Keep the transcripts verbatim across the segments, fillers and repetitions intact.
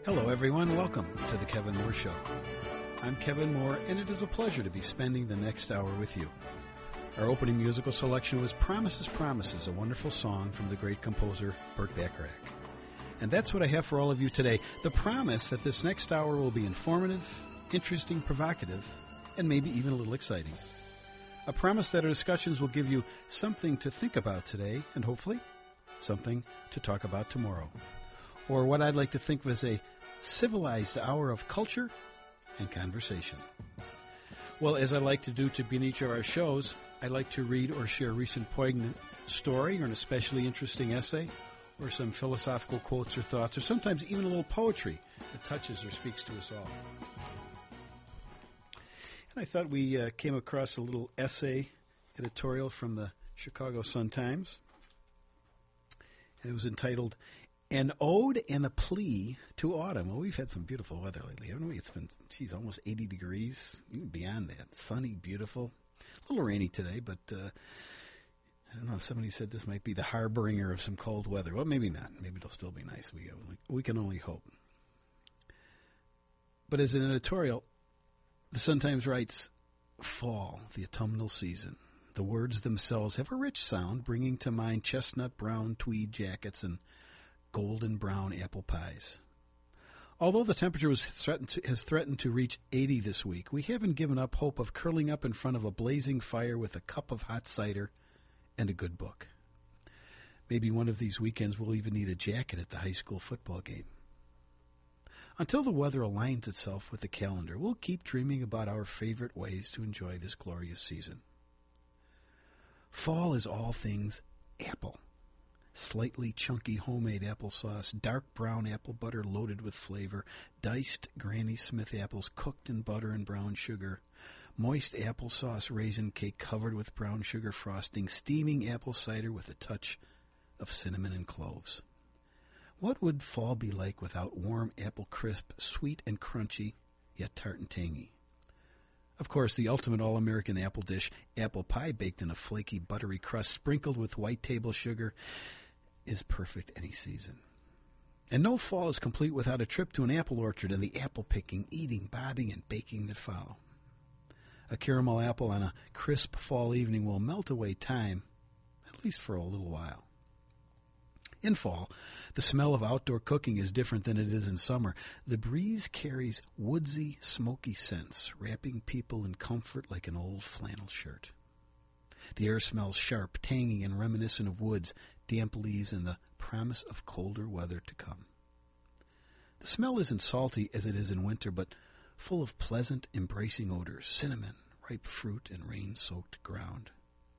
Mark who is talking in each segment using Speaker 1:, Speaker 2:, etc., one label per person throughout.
Speaker 1: Hello, everyone. Welcome to the Kevin Moore Show. I'm Kevin Moore, and it is a pleasure to be spending the next hour with you. Our opening musical selection was Promises, Promises, a wonderful song from the great composer Burt Bacharach. And that's what I have for all of you today. The promise that this next hour will be informative, interesting, provocative, and maybe even a little exciting. A promise that our discussions will give you something to think about today, and hopefully something to talk about tomorrow. Or what I'd like to think of as a civilized hour of culture and conversation. Well, as I like to do to begin each of our shows, I like to read or share a recent poignant story or an especially interesting essay or some philosophical quotes or thoughts or sometimes even a little poetry that touches or speaks to us all. And I thought we uh, came across a little essay editorial from the Chicago Sun-Times. And it was entitled, An Ode and a Plea to Autumn. Well, we've had some beautiful weather lately, haven't we? It's been, geez, almost eighty degrees, even beyond that. Sunny, beautiful. A little rainy today, but uh, I don't know. Somebody said this might be the harbinger of some cold weather. Well, maybe not. Maybe it'll still be nice. We, we can only hope. But as an editorial, the Sun-Times writes, Fall, the autumnal season. The words themselves have a rich sound, bringing to mind chestnut brown tweed jackets and golden brown apple pies. Although the temperature was threatened to, has threatened to reach eighty this week, we haven't given up hope of curling up in front of a blazing fire with a cup of hot cider and a good book. Maybe one of these weekends we'll even need a jacket at the high school football game. Until the weather aligns itself with the calendar, we'll keep dreaming about our favorite ways to enjoy this glorious season. Fall is all things apple. Slightly chunky homemade applesauce, dark brown apple butter loaded with flavor, diced Granny Smith apples cooked in butter and brown sugar, moist applesauce raisin cake covered with brown sugar frosting, steaming apple cider with a touch of cinnamon and cloves. What would fall be like without warm apple crisp, sweet and crunchy, yet tart and tangy? Of course, the ultimate all-American apple dish, apple pie baked in a flaky, buttery crust sprinkled with white table sugar, is perfect any season. And no fall is complete without a trip to an apple orchard and the apple picking, eating, bobbing, and baking that follow. A caramel apple on a crisp fall evening will melt away time, at least for a little while. In fall, the smell of outdoor cooking is different than it is in summer. The breeze carries woodsy, smoky scents, wrapping people in comfort like an old flannel shirt. The air smells sharp, tangy, and reminiscent of woods, damp leaves, and the promise of colder weather to come. The smell isn't salty as it is in winter, but full of pleasant, embracing odors, cinnamon, ripe fruit, and rain-soaked ground.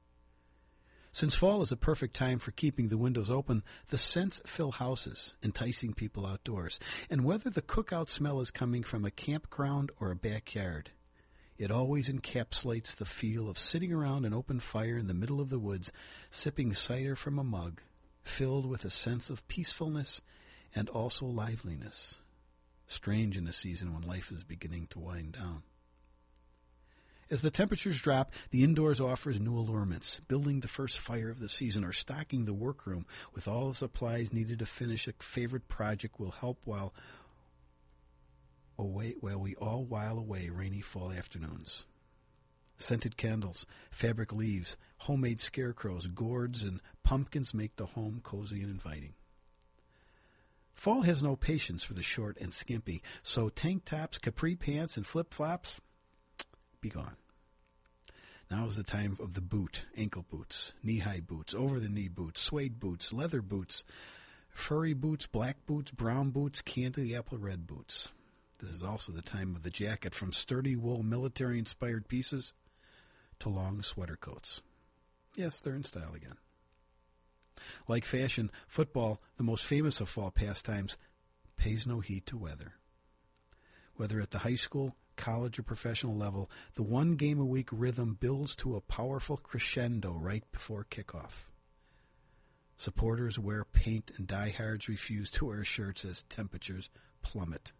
Speaker 1: Since fall is a perfect time for keeping the windows open, the scents fill houses, enticing people outdoors. And whether the cookout smell is coming from a campground or a backyard, it always encapsulates the feel of sitting around an open fire in the middle of the woods, sipping cider from a mug, filled with a sense of peacefulness and also liveliness. Strange in a season when life is beginning to wind down. As the temperatures drop, the indoors offers new allurements. Building the first fire of the season or stocking the workroom with all the supplies needed to finish a favorite project will help while away while we all while away rainy fall afternoons. Scented candles, fabric leaves, homemade scarecrows, gourds, and pumpkins make the home cozy and inviting. Fall has no patience for the short and skimpy, so tank tops, capri pants, and flip-flops, be gone. Now is the time of the boot, ankle boots, knee-high boots, over-the-knee boots, suede boots, leather boots, furry boots, black boots, brown boots, candy apple red boots. This is also the time of the jacket, from sturdy wool military-inspired pieces to long sweater coats. Yes, they're in style again. Like fashion, football, the most famous of fall pastimes, pays no heed to weather. Whether at the high school, college, or professional level, the one-game-a-week rhythm builds to a powerful crescendo right before kickoff. Supporters wear paint and diehards refuse to wear shirts as temperatures plummet.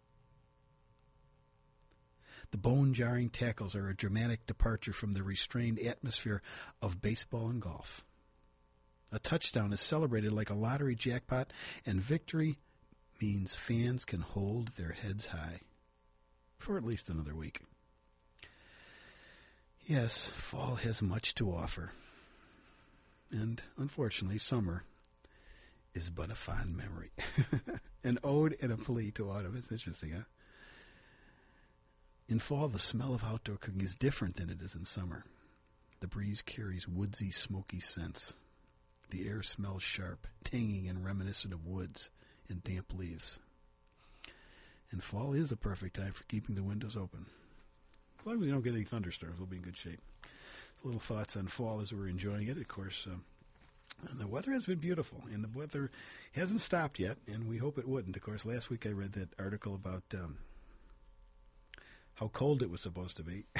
Speaker 1: The bone-jarring tackles are a dramatic departure from the restrained atmosphere of baseball and golf. A touchdown is celebrated like a lottery jackpot, and victory means fans can hold their heads high for at least another week. Yes, fall has much to offer. And unfortunately, summer is but a fond memory. An ode and a plea to autumn. It's interesting, huh? In fall, the smell of outdoor cooking is different than it is in summer. The breeze carries woodsy, smoky scents. The air smells sharp, tangy, and reminiscent of woods and damp leaves. And fall is the perfect time for keeping the windows open. As long as we don't get any thunderstorms, we'll be in good shape. Little thoughts on fall as we're enjoying it. Of course, um, and the weather has been beautiful, and the weather hasn't stopped yet, and we hope it wouldn't. Of course, last week I read that article about um, how cold it was supposed to be.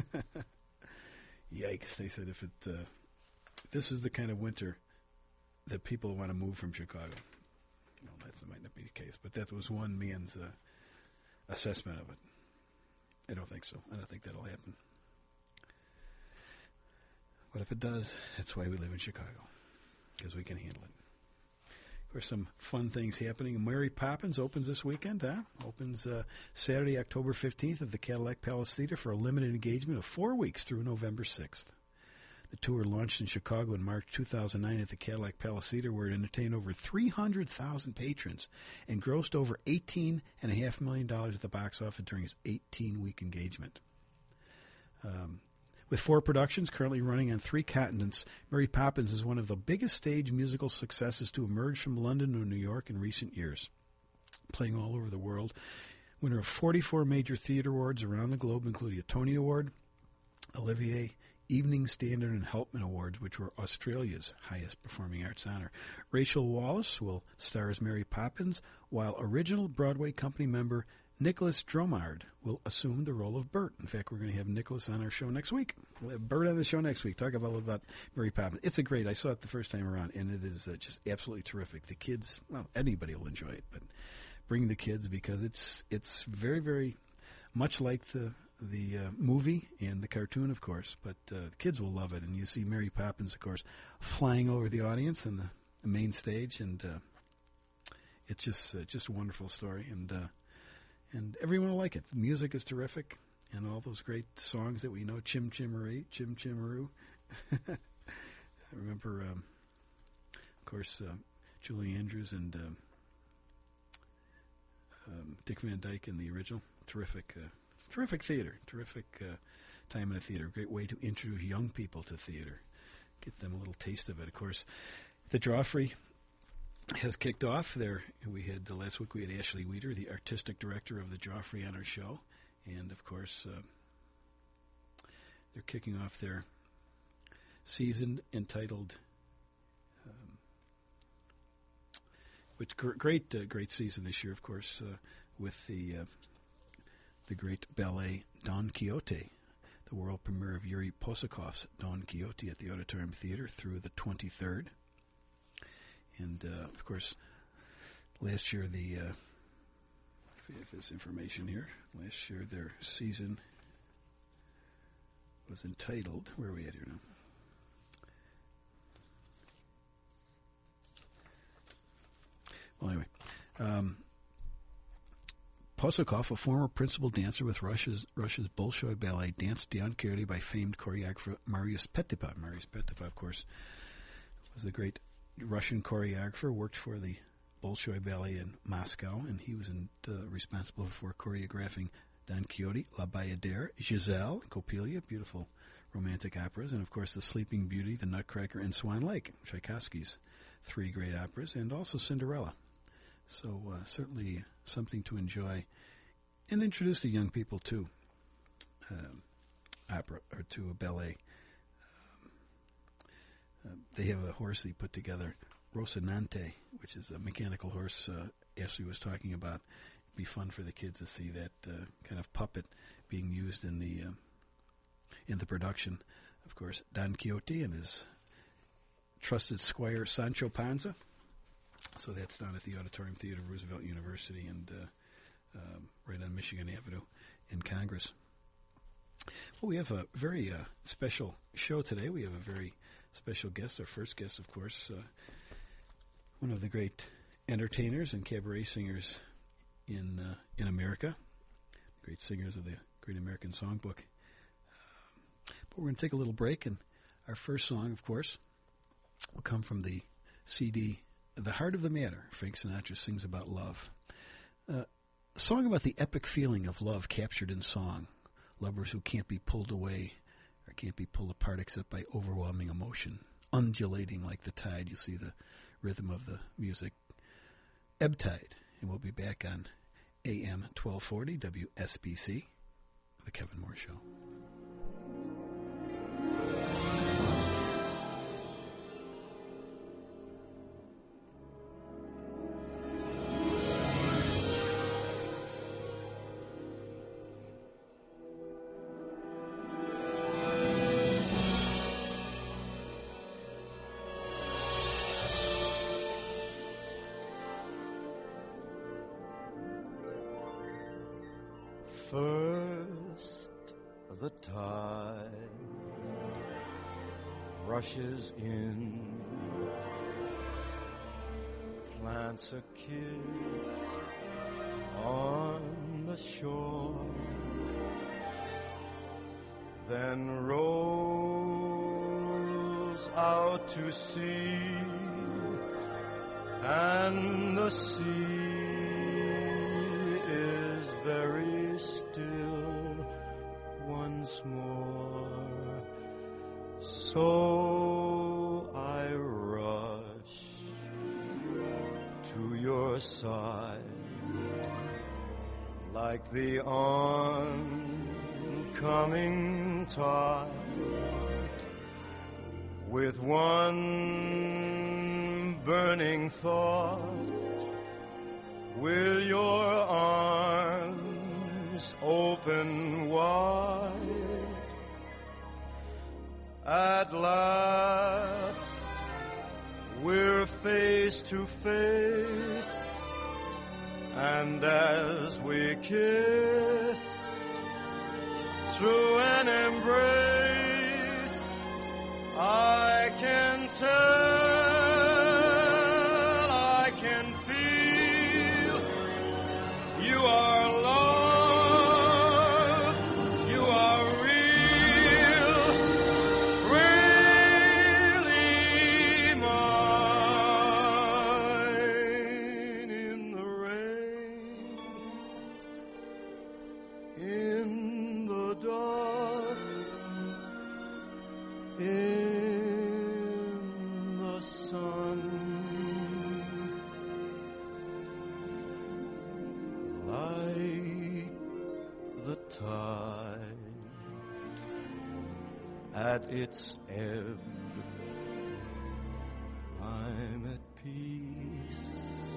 Speaker 1: Yikes, they said if it uh, this is the kind of winter that people want to move from Chicago. Well, that might not be the case, but that was one man's uh, assessment of it. I don't think so. I don't think that'll happen. But if it does, that's why we live in Chicago, because we can handle it. Of course, some fun things happening. Mary Poppins opens this weekend, huh? Opens uh, Saturday, October fifteenth at the Cadillac Palace Theater for a limited engagement of four weeks through November sixth. The tour launched in Chicago in March two thousand nine at the Cadillac Palace Theater, where it entertained over three hundred thousand patrons and grossed over eighteen point five million dollars at the box office during its eighteen-week engagement. Um, with four productions currently running on three continents, Mary Poppins is one of the biggest stage musical successes to emerge from London or New York in recent years. Playing all over the world, winner of forty-four major theater awards around the globe, including a Tony Award, Olivier, Evening Standard, and Helpman Awards, which were Australia's highest performing arts honor. Rachel Wallace will star as Mary Poppins, while original Broadway company member Nicholas Dromard will assume the role of Bert. In fact, we're going to have Nicholas on our show next week. We'll have Bert on the show next week. Talk about, about Mary Poppins. It's a great, I saw it the first time around, and it is uh, just absolutely terrific. The kids, well, anybody will enjoy it, but bring the kids because it's it's very, very much like the the uh, movie and the cartoon, of course, but uh, the kids will love it. And you see Mary Poppins, of course, flying over the audience on the, the main stage, and uh, it's just uh, just a wonderful story, and uh, and everyone will like it. The music is terrific, and all those great songs that we know, Chim Chimmery, Chim Chimmeroo. I remember, um, of course, uh, Julie Andrews and um, um, Dick Van Dyke in the original. Terrific uh, Terrific theater, terrific uh, time in the theater. Great way to introduce young people to theater, get them a little taste of it. Of course, the Joffrey has kicked off. There, we had the last week we had Ashley Weeder, the artistic director of the Joffrey, on our show, and of course, uh, they're kicking off their season entitled, um, which gr- great, uh, great season this year, of course, uh, with the. Uh, The great ballet Don Quixote, the world premiere of Yuri Posakov's Don Quixote at the Auditorium Theater through the twenty-third. And, uh, of course, last year the, uh, if we have this information here, last year their season was entitled, where are we at here now? Well, anyway, um, Posokov, a former principal dancer with Russia's Russia's Bolshoi Ballet, danced Don Quixote by famed choreographer Marius Petipa. Marius Petipa, of course, was the great Russian choreographer, worked for the Bolshoi Ballet in Moscow, and he was in, uh, responsible for choreographing Don Quixote, La Bayadere, Giselle, Coppelia, beautiful romantic operas, and, of course, The Sleeping Beauty, The Nutcracker, and Swan Lake, Tchaikovsky's three great operas, and also Cinderella. So uh, certainly something to enjoy and introduce the young people to um, opera or to a ballet. Um, uh, they have a horse they put together, Rocinante, which is a mechanical horse uh, Ashley was talking about. It'd be fun for the kids to see that uh, kind of puppet being used in the uh, in the production. Of course, Don Quixote and his trusted squire Sancho Panza. So that's down at the Auditorium Theater, Roosevelt University, and uh, um, right on Michigan Avenue in Congress. Well, we have a very uh, special show today. We have a very special guest, our first guest, of course, uh, one of the great entertainers and cabaret singers in uh, in America, great singers of the Great American Songbook. Um, but we're going to take a little break, and our first song, of course, will come from the C D The Heart of the Matter. Frank Sinatra sings about love. Uh, a song about the epic feeling of love captured in song. Lovers who can't be pulled away or can't be pulled apart except by overwhelming emotion. Undulating like the tide. You see the rhythm of the music. Ebb Tide. And we'll be back on A M twelve forty W S B C, The Kevin Moore Show.
Speaker 2: First, the tide rushes in, plants a kiss on the shore, then rolls out to sea, and the sea is very still once more. So I rush to your side like the oncoming tide, with one burning thought: will your arms open wide? At last we're face to face, and as we kiss through an embrace, I can tell, I can feel you are love, you are real, really mine. In the rain, in the dark, in the sun, like the tide at its ebb, I'm at peace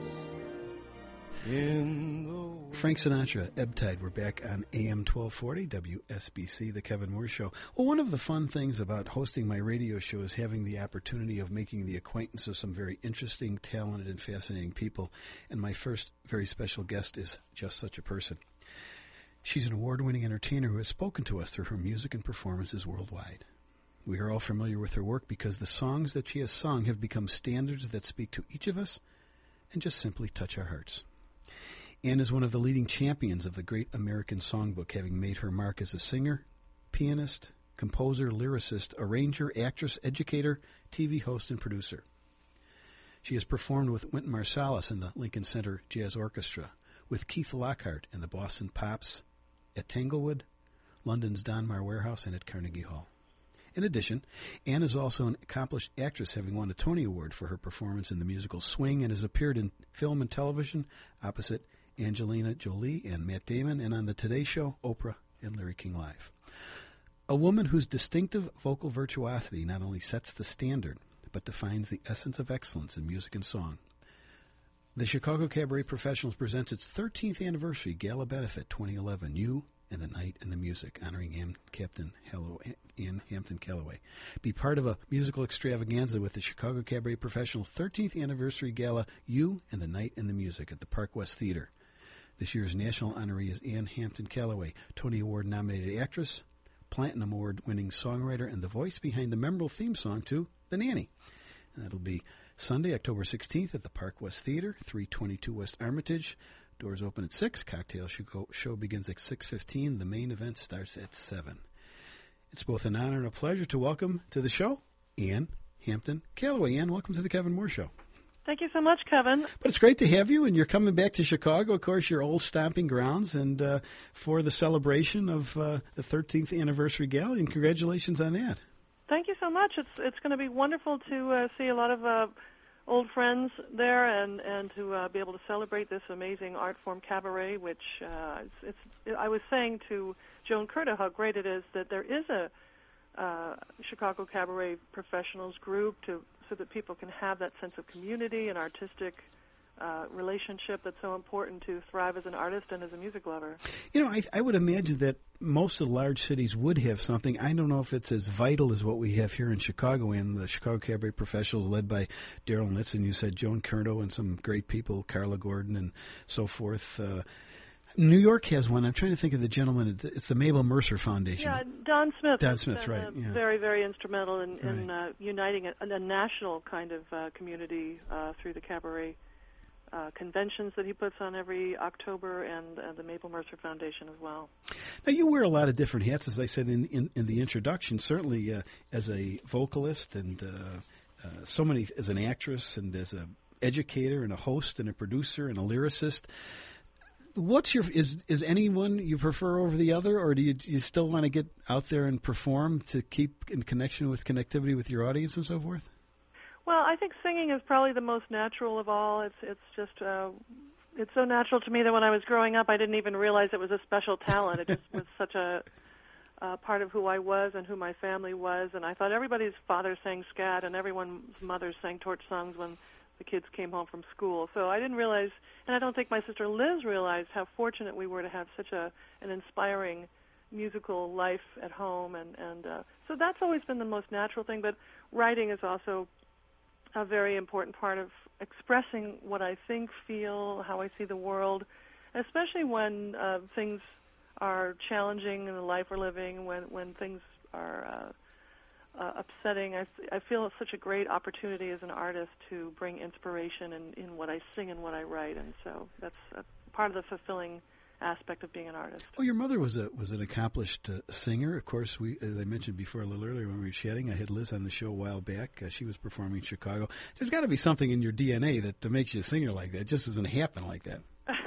Speaker 2: in the
Speaker 1: Frank Sinatra, Ebb Tide. We're back on A M twelve forty W S B C, The Kevin Moore Show. Well, one of the fun things about hosting my radio show is having the opportunity of making the acquaintance of some very interesting, talented, and fascinating people. And my first very special guest is just such a person. She's an award-winning entertainer who has spoken to us through her music and performances worldwide. We are all familiar with her work because the songs that she has sung have become standards that speak to each of us and just simply touch our hearts. Anne is one of the leading champions of the Great American Songbook, having made her mark as a singer, pianist, composer, lyricist, arranger, actress, educator, T V host, and producer. She has performed with Wynton Marsalis in the Lincoln Center Jazz Orchestra, with Keith Lockhart and the Boston Pops, at Tanglewood, London's Donmar Warehouse, and at Carnegie Hall. In addition, Anne is also an accomplished actress, having won a Tony Award for her performance in the musical Swing, and has appeared in film and television opposite Angelina Jolie and Matt Damon, and on the Today Show, Oprah, and Larry King Live. A woman whose distinctive vocal virtuosity not only sets the standard, but defines the essence of excellence in music and song. The Chicago Cabaret Professionals presents its thirteenth anniversary gala benefit twenty eleven, You and the Night and the Music, honoring Ann Captain Halloway, Ann Hampton Calloway. Be part of a musical extravaganza with the Chicago Cabaret Professionals thirteenth anniversary gala, You and the Night and the Music, at the Park West Theater. This year's national honoree is Ann Hampton Calloway, Tony Award-nominated actress, Platinum Award-winning songwriter, and the voice behind the memorable theme song to The Nanny. And that'll be Sunday, October sixteenth at the Park West Theater, three twenty-two West Armitage. Doors open at six. Cocktail show, show begins at six fifteen. The main event starts at seven. It's both an honor and a pleasure to welcome to the show Ann Hampton Callaway. Ann, welcome to the Kevin Moore Show.
Speaker 3: Thank you so much, Kevin.
Speaker 1: But it's great to have you, and you're coming back to Chicago, of course, your old stomping grounds, and uh, for the celebration of uh, the thirteenth anniversary gala, and congratulations on that.
Speaker 3: Thank you so much. It's it's going to be wonderful to uh, see a lot of uh, old friends there, and and to uh, be able to celebrate this amazing art form, cabaret. Which uh, it's, it's I was saying to Joan Curto how great it is that there is a uh, Chicago Cabaret Professionals group to. So that people can have that sense of community and artistic uh, relationship that's so important to thrive as an artist and as a music lover.
Speaker 1: You know, I, I would imagine that most of the large cities would have something. I don't know if it's as vital as what we have here in Chicago, and the Chicago Cabaret Professionals led by Daryl Nitzen. You said Joan Curto and some great people, Carla Gordon and so forth. Uh, New York has one. I'm trying to think of the gentleman. It's the Mabel Mercer Foundation.
Speaker 3: Yeah, Don Smith.
Speaker 1: Don Smith, right.
Speaker 3: Uh,
Speaker 1: yeah.
Speaker 3: Very, very instrumental in, in
Speaker 1: right.
Speaker 3: uh, uniting a, a national kind of uh, community uh, through the cabaret uh, conventions that he puts on every October, and uh, the Mabel Mercer Foundation as well.
Speaker 1: Now, you wear a lot of different hats, as I said in, in, in the introduction, certainly uh, as a vocalist and uh, uh, so many, as an actress and as an educator and a host and a producer and a lyricist. What's your is is anyone you prefer over the other, or do you, do you still want to get out there and perform to keep in connection with connectivity with your audience and so forth?
Speaker 3: Well, I think singing is probably the most natural of all. It's it's just uh, it's so natural to me that when I was growing up, I didn't even realize it was a special talent. It just was such a uh, part of who I was and who my family was, and I thought everybody's father sang scat and everyone's mother sang torch songs when the kids came home from school. So I didn't realize, and I don't think my sister Liz realized how fortunate we were to have such a an inspiring musical life at home. And, and uh, so that's always been the most natural thing. But writing is also a very important part of expressing what I think, feel, how I see the world, especially when uh, things are challenging in the life we're living, when, when things are uh, Uh, upsetting. I, I feel it's such a great opportunity as an artist to bring inspiration in, in what I sing and what I write, and so that's a part of the fulfilling aspect of being an artist.
Speaker 1: Well, your mother was a was an accomplished uh, singer. Of course, we, as I mentioned before a little earlier when we were chatting, I had Liz on the show a while back. Uh, she was performing in Chicago. There's got to be something in your D N A that, that makes you a singer like that. It just doesn't happen like that.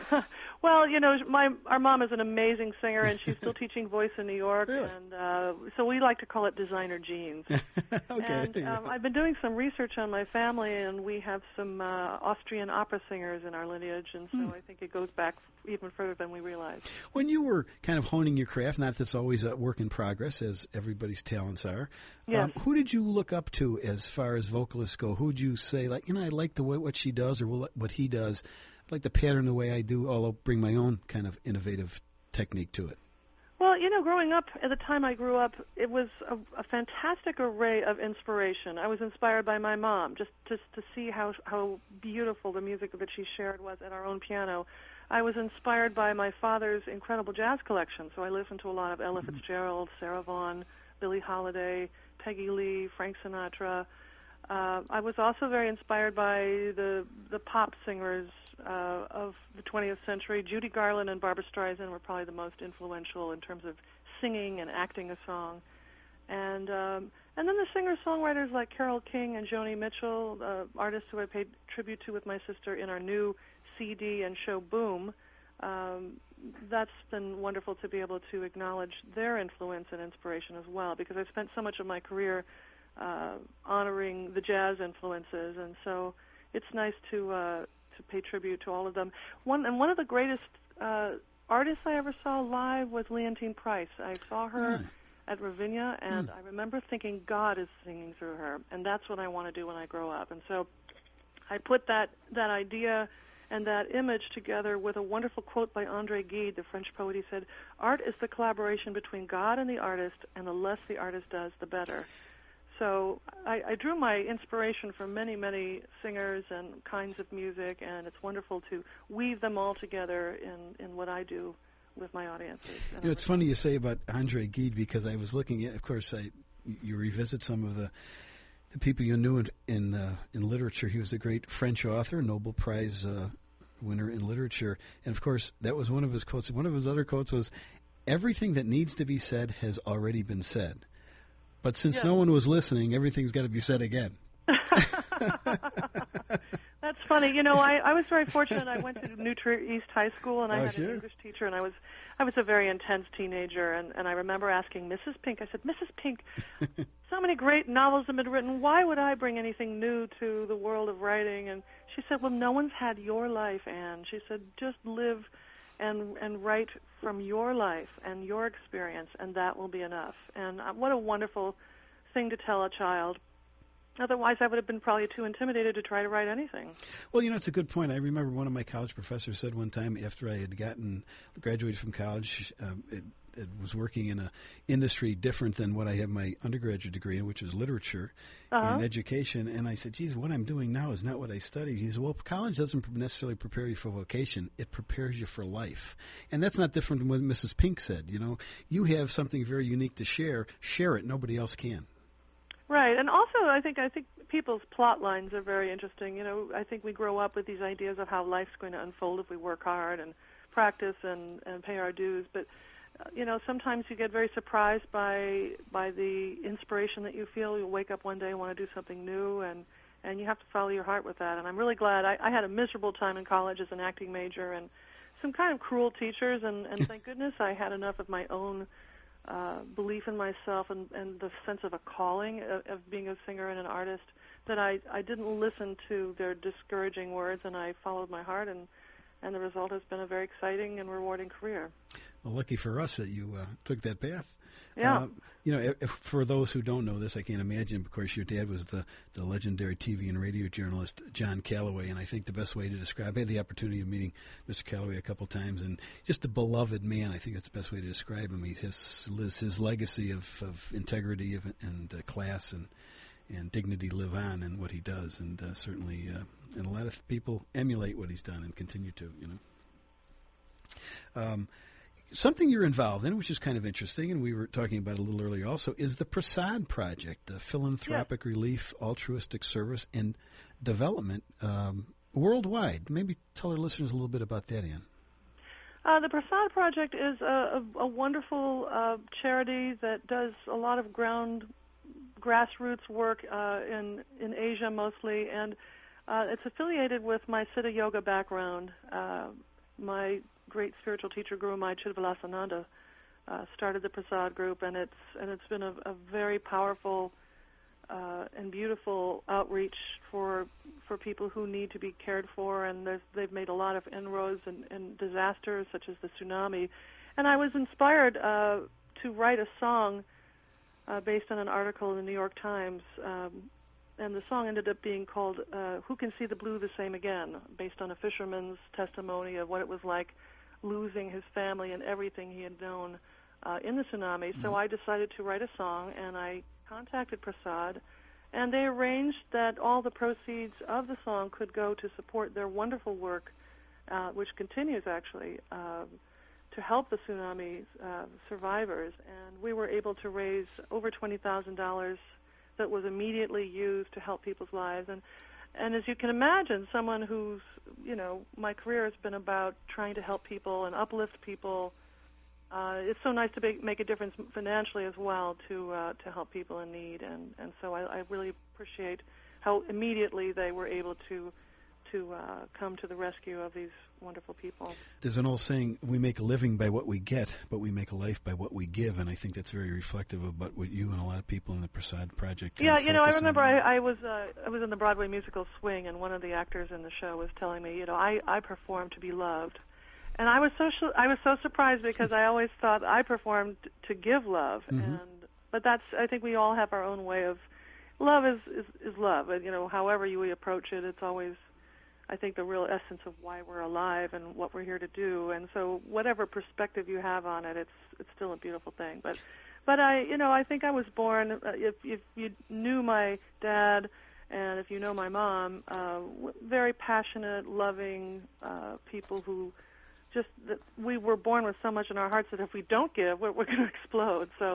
Speaker 3: Well, you know, my our mom is an amazing singer, and she's still teaching voice in New York,
Speaker 1: really?
Speaker 3: and uh, so we like to call it designer genes.
Speaker 1: Okay.
Speaker 3: And um, I've been doing some research on my family, and we have some uh, Austrian opera singers in our lineage, and so hmm. I think it goes back even further than we realize.
Speaker 1: When you were kind of honing your craft, not that it's always a work in progress, as everybody's talents are,
Speaker 3: yes.
Speaker 1: um, who did you look up to as far as vocalists go? Who would you say, like, you know, I like the way what she does or what he does? I like the pattern the way I do, although bring my own kind of innovative technique to it.
Speaker 3: Well, you know, growing up, at the time I grew up, it was a, a fantastic array of inspiration. I was inspired by my mom, just, just to see how how beautiful the music that she shared was at our own piano. I was inspired by my father's incredible jazz collection, so I listened to a lot of Ella mm-hmm. Fitzgerald, Sarah Vaughan, Billie Holiday, Peggy Lee, Frank Sinatra. Uh, I was also very inspired by the the pop singers uh, of the twentieth century. Judy Garland and Barbra Streisand were probably the most influential in terms of singing and acting a song. And um, and then the singer-songwriters like Carole King and Joni Mitchell, uh, artists who I paid tribute to with my sister in our new C D and show Boom. Um, that's been wonderful to be able to acknowledge their influence and inspiration as well, because I've spent so much of my career Uh, honoring the jazz influences, and so it's nice to uh, to pay tribute to all of them. One and one of the greatest uh, artists I ever saw live was Leontine Price. I saw her mm. at Ravinia, and mm. I remember thinking, God is singing through her, and that's what I want to do when I grow up. And so I put that that idea and that image together with a wonderful quote by André Gide, the French poet. He said, "Art is the collaboration between God and the artist, and the less the artist does, the better." So I, I drew my inspiration from many, many singers and kinds of music, and it's wonderful to weave them all together in, in what I do with my audiences.
Speaker 1: You know, it's funny you say about André Gide, because I was looking at, of course, I, you revisit some of the the people you knew in in, uh, in literature. He was a great French author, Nobel Prize uh, winner in literature, and of course that was one of his quotes. One of his other quotes was, "Everything that needs to be said has already been said, but since
Speaker 3: yeah.
Speaker 1: no one was listening, everything's got to be said again."
Speaker 3: That's funny. You know, I, I was very fortunate. I went to New Trier East High School, and I
Speaker 1: oh,
Speaker 3: had
Speaker 1: sure.
Speaker 3: an English teacher, and I was I was a very intense teenager, and, and I remember asking Missus Pink, I said, Missus Pink, so many great novels have been written. Why would I bring anything new to the world of writing? And she said, well, no one's had your life, Anne. She said, just live and and write from your life and your experience, and that will be enough. And uh, what a wonderful thing to tell a child. Otherwise, I would have been probably too intimidated to try to write anything.
Speaker 1: Well, you know, it's a good point. I remember one of my college professors said one time after I had gotten graduated from college, um, it, it was working in a industry different than what I have my undergraduate degree in, which was literature
Speaker 3: uh-huh.
Speaker 1: and education. And I said, geez, what I'm doing now is not what I studied. He said, well, college doesn't necessarily prepare you for vocation. It prepares you for life. And that's not different than what Missus Pink said. You know, you have something very unique to share. Share it. Nobody else can.
Speaker 3: Right, and also I think I think people's plot lines are very interesting. You know, I think we grow up with these ideas of how life's going to unfold if we work hard and practice and, and pay our dues. But uh, you know, sometimes you get very surprised by by the inspiration that you feel. You wake up one day and want to do something new, and and you have to follow your heart with that. And I'm really glad. I, I had a miserable time in college as an acting major and some kind of cruel teachers, and, and thank goodness I had enough of my own Uh, belief in myself and, and the sense of a calling of, of being a singer and an artist that I, I didn't listen to their discouraging words, and I followed my heart, and, and the result has been a very exciting and rewarding career.
Speaker 1: Well, lucky for us that you uh, took that path.
Speaker 3: Yeah.
Speaker 1: Uh, you know, if, if, for those who don't know this, I can't imagine. Of course, your dad was the, the legendary T V and radio journalist John Calloway, and I think the best way to describe, I had the opportunity of meeting Mister Calloway a couple times, and just a beloved man. I think that's the best way to describe him. He has his, his legacy of, of integrity of, and uh, class and and dignity live on in what he does, and uh, certainly, uh, and a lot of people emulate what he's done and continue to. You know. Um, Something you're involved in, which is kind of interesting, and we were talking about it a little earlier also, is the Prasad Project, a philanthropic
Speaker 3: yeah.
Speaker 1: relief, altruistic service, and development um, worldwide. Maybe tell our listeners a little bit about that, Anne.
Speaker 3: Uh, the Prasad Project is a, a, a wonderful uh, charity that does a lot of ground grassroots work uh, in, in Asia mostly, and uh, it's affiliated with my Siddha Yoga background. Uh, my great spiritual teacher, Guru Mai Chiddvilasananda, uh, started the Prasad group, and it's and it's been a, a very powerful uh, and beautiful outreach for for people who need to be cared for, and they've made a lot of inroads in, in disasters such as the tsunami. And I was inspired uh, to write a song uh, based on an article in the New York Times, um, and the song ended up being called uh, Who Can See the Blue the Same Again, based on a fisherman's testimony of what it was like losing his family and everything he had known uh, in the tsunami. Mm-hmm. So I decided to write a song, and I contacted Prasad, and they arranged that all the proceeds of the song could go to support their wonderful work, uh, which continues actually, uh, to help the tsunami uh, survivors. And we were able to raise over twenty thousand dollars that was immediately used to help people's lives. And And as you can imagine, someone who's, you know, my career has been about trying to help people and uplift people. Uh, it's so nice to be, make a difference financially as well to uh, to help people in need. And, and so I, I really appreciate how immediately they were able to to uh, come to the rescue of these wonderful people.
Speaker 1: There's an old saying, we make a living by what we get, but we make a life by what we give, and I think that's very reflective of what you and a lot of people in the Prasad Project
Speaker 3: Yeah, you know, I remember
Speaker 1: on.
Speaker 3: I, I was uh, I was in the Broadway musical Swing, and one of the actors in the show was telling me, you know, I, I perform to be loved. And I was so I was so surprised because I always thought I performed to give love,
Speaker 1: mm-hmm.
Speaker 3: and but that's I think we all have our own way of love is is, is love, and you know, however you approach it, it's always I think the real essence of why we're alive and what we're here to do. And so whatever perspective you have on it, it's it's still a beautiful thing. But but I you know I think I was born. Uh, if if you knew my dad. And if you know my mom, uh, very passionate, loving uh, people who just, that we were born with so much in our hearts that if we don't give, we're, we're going to explode. So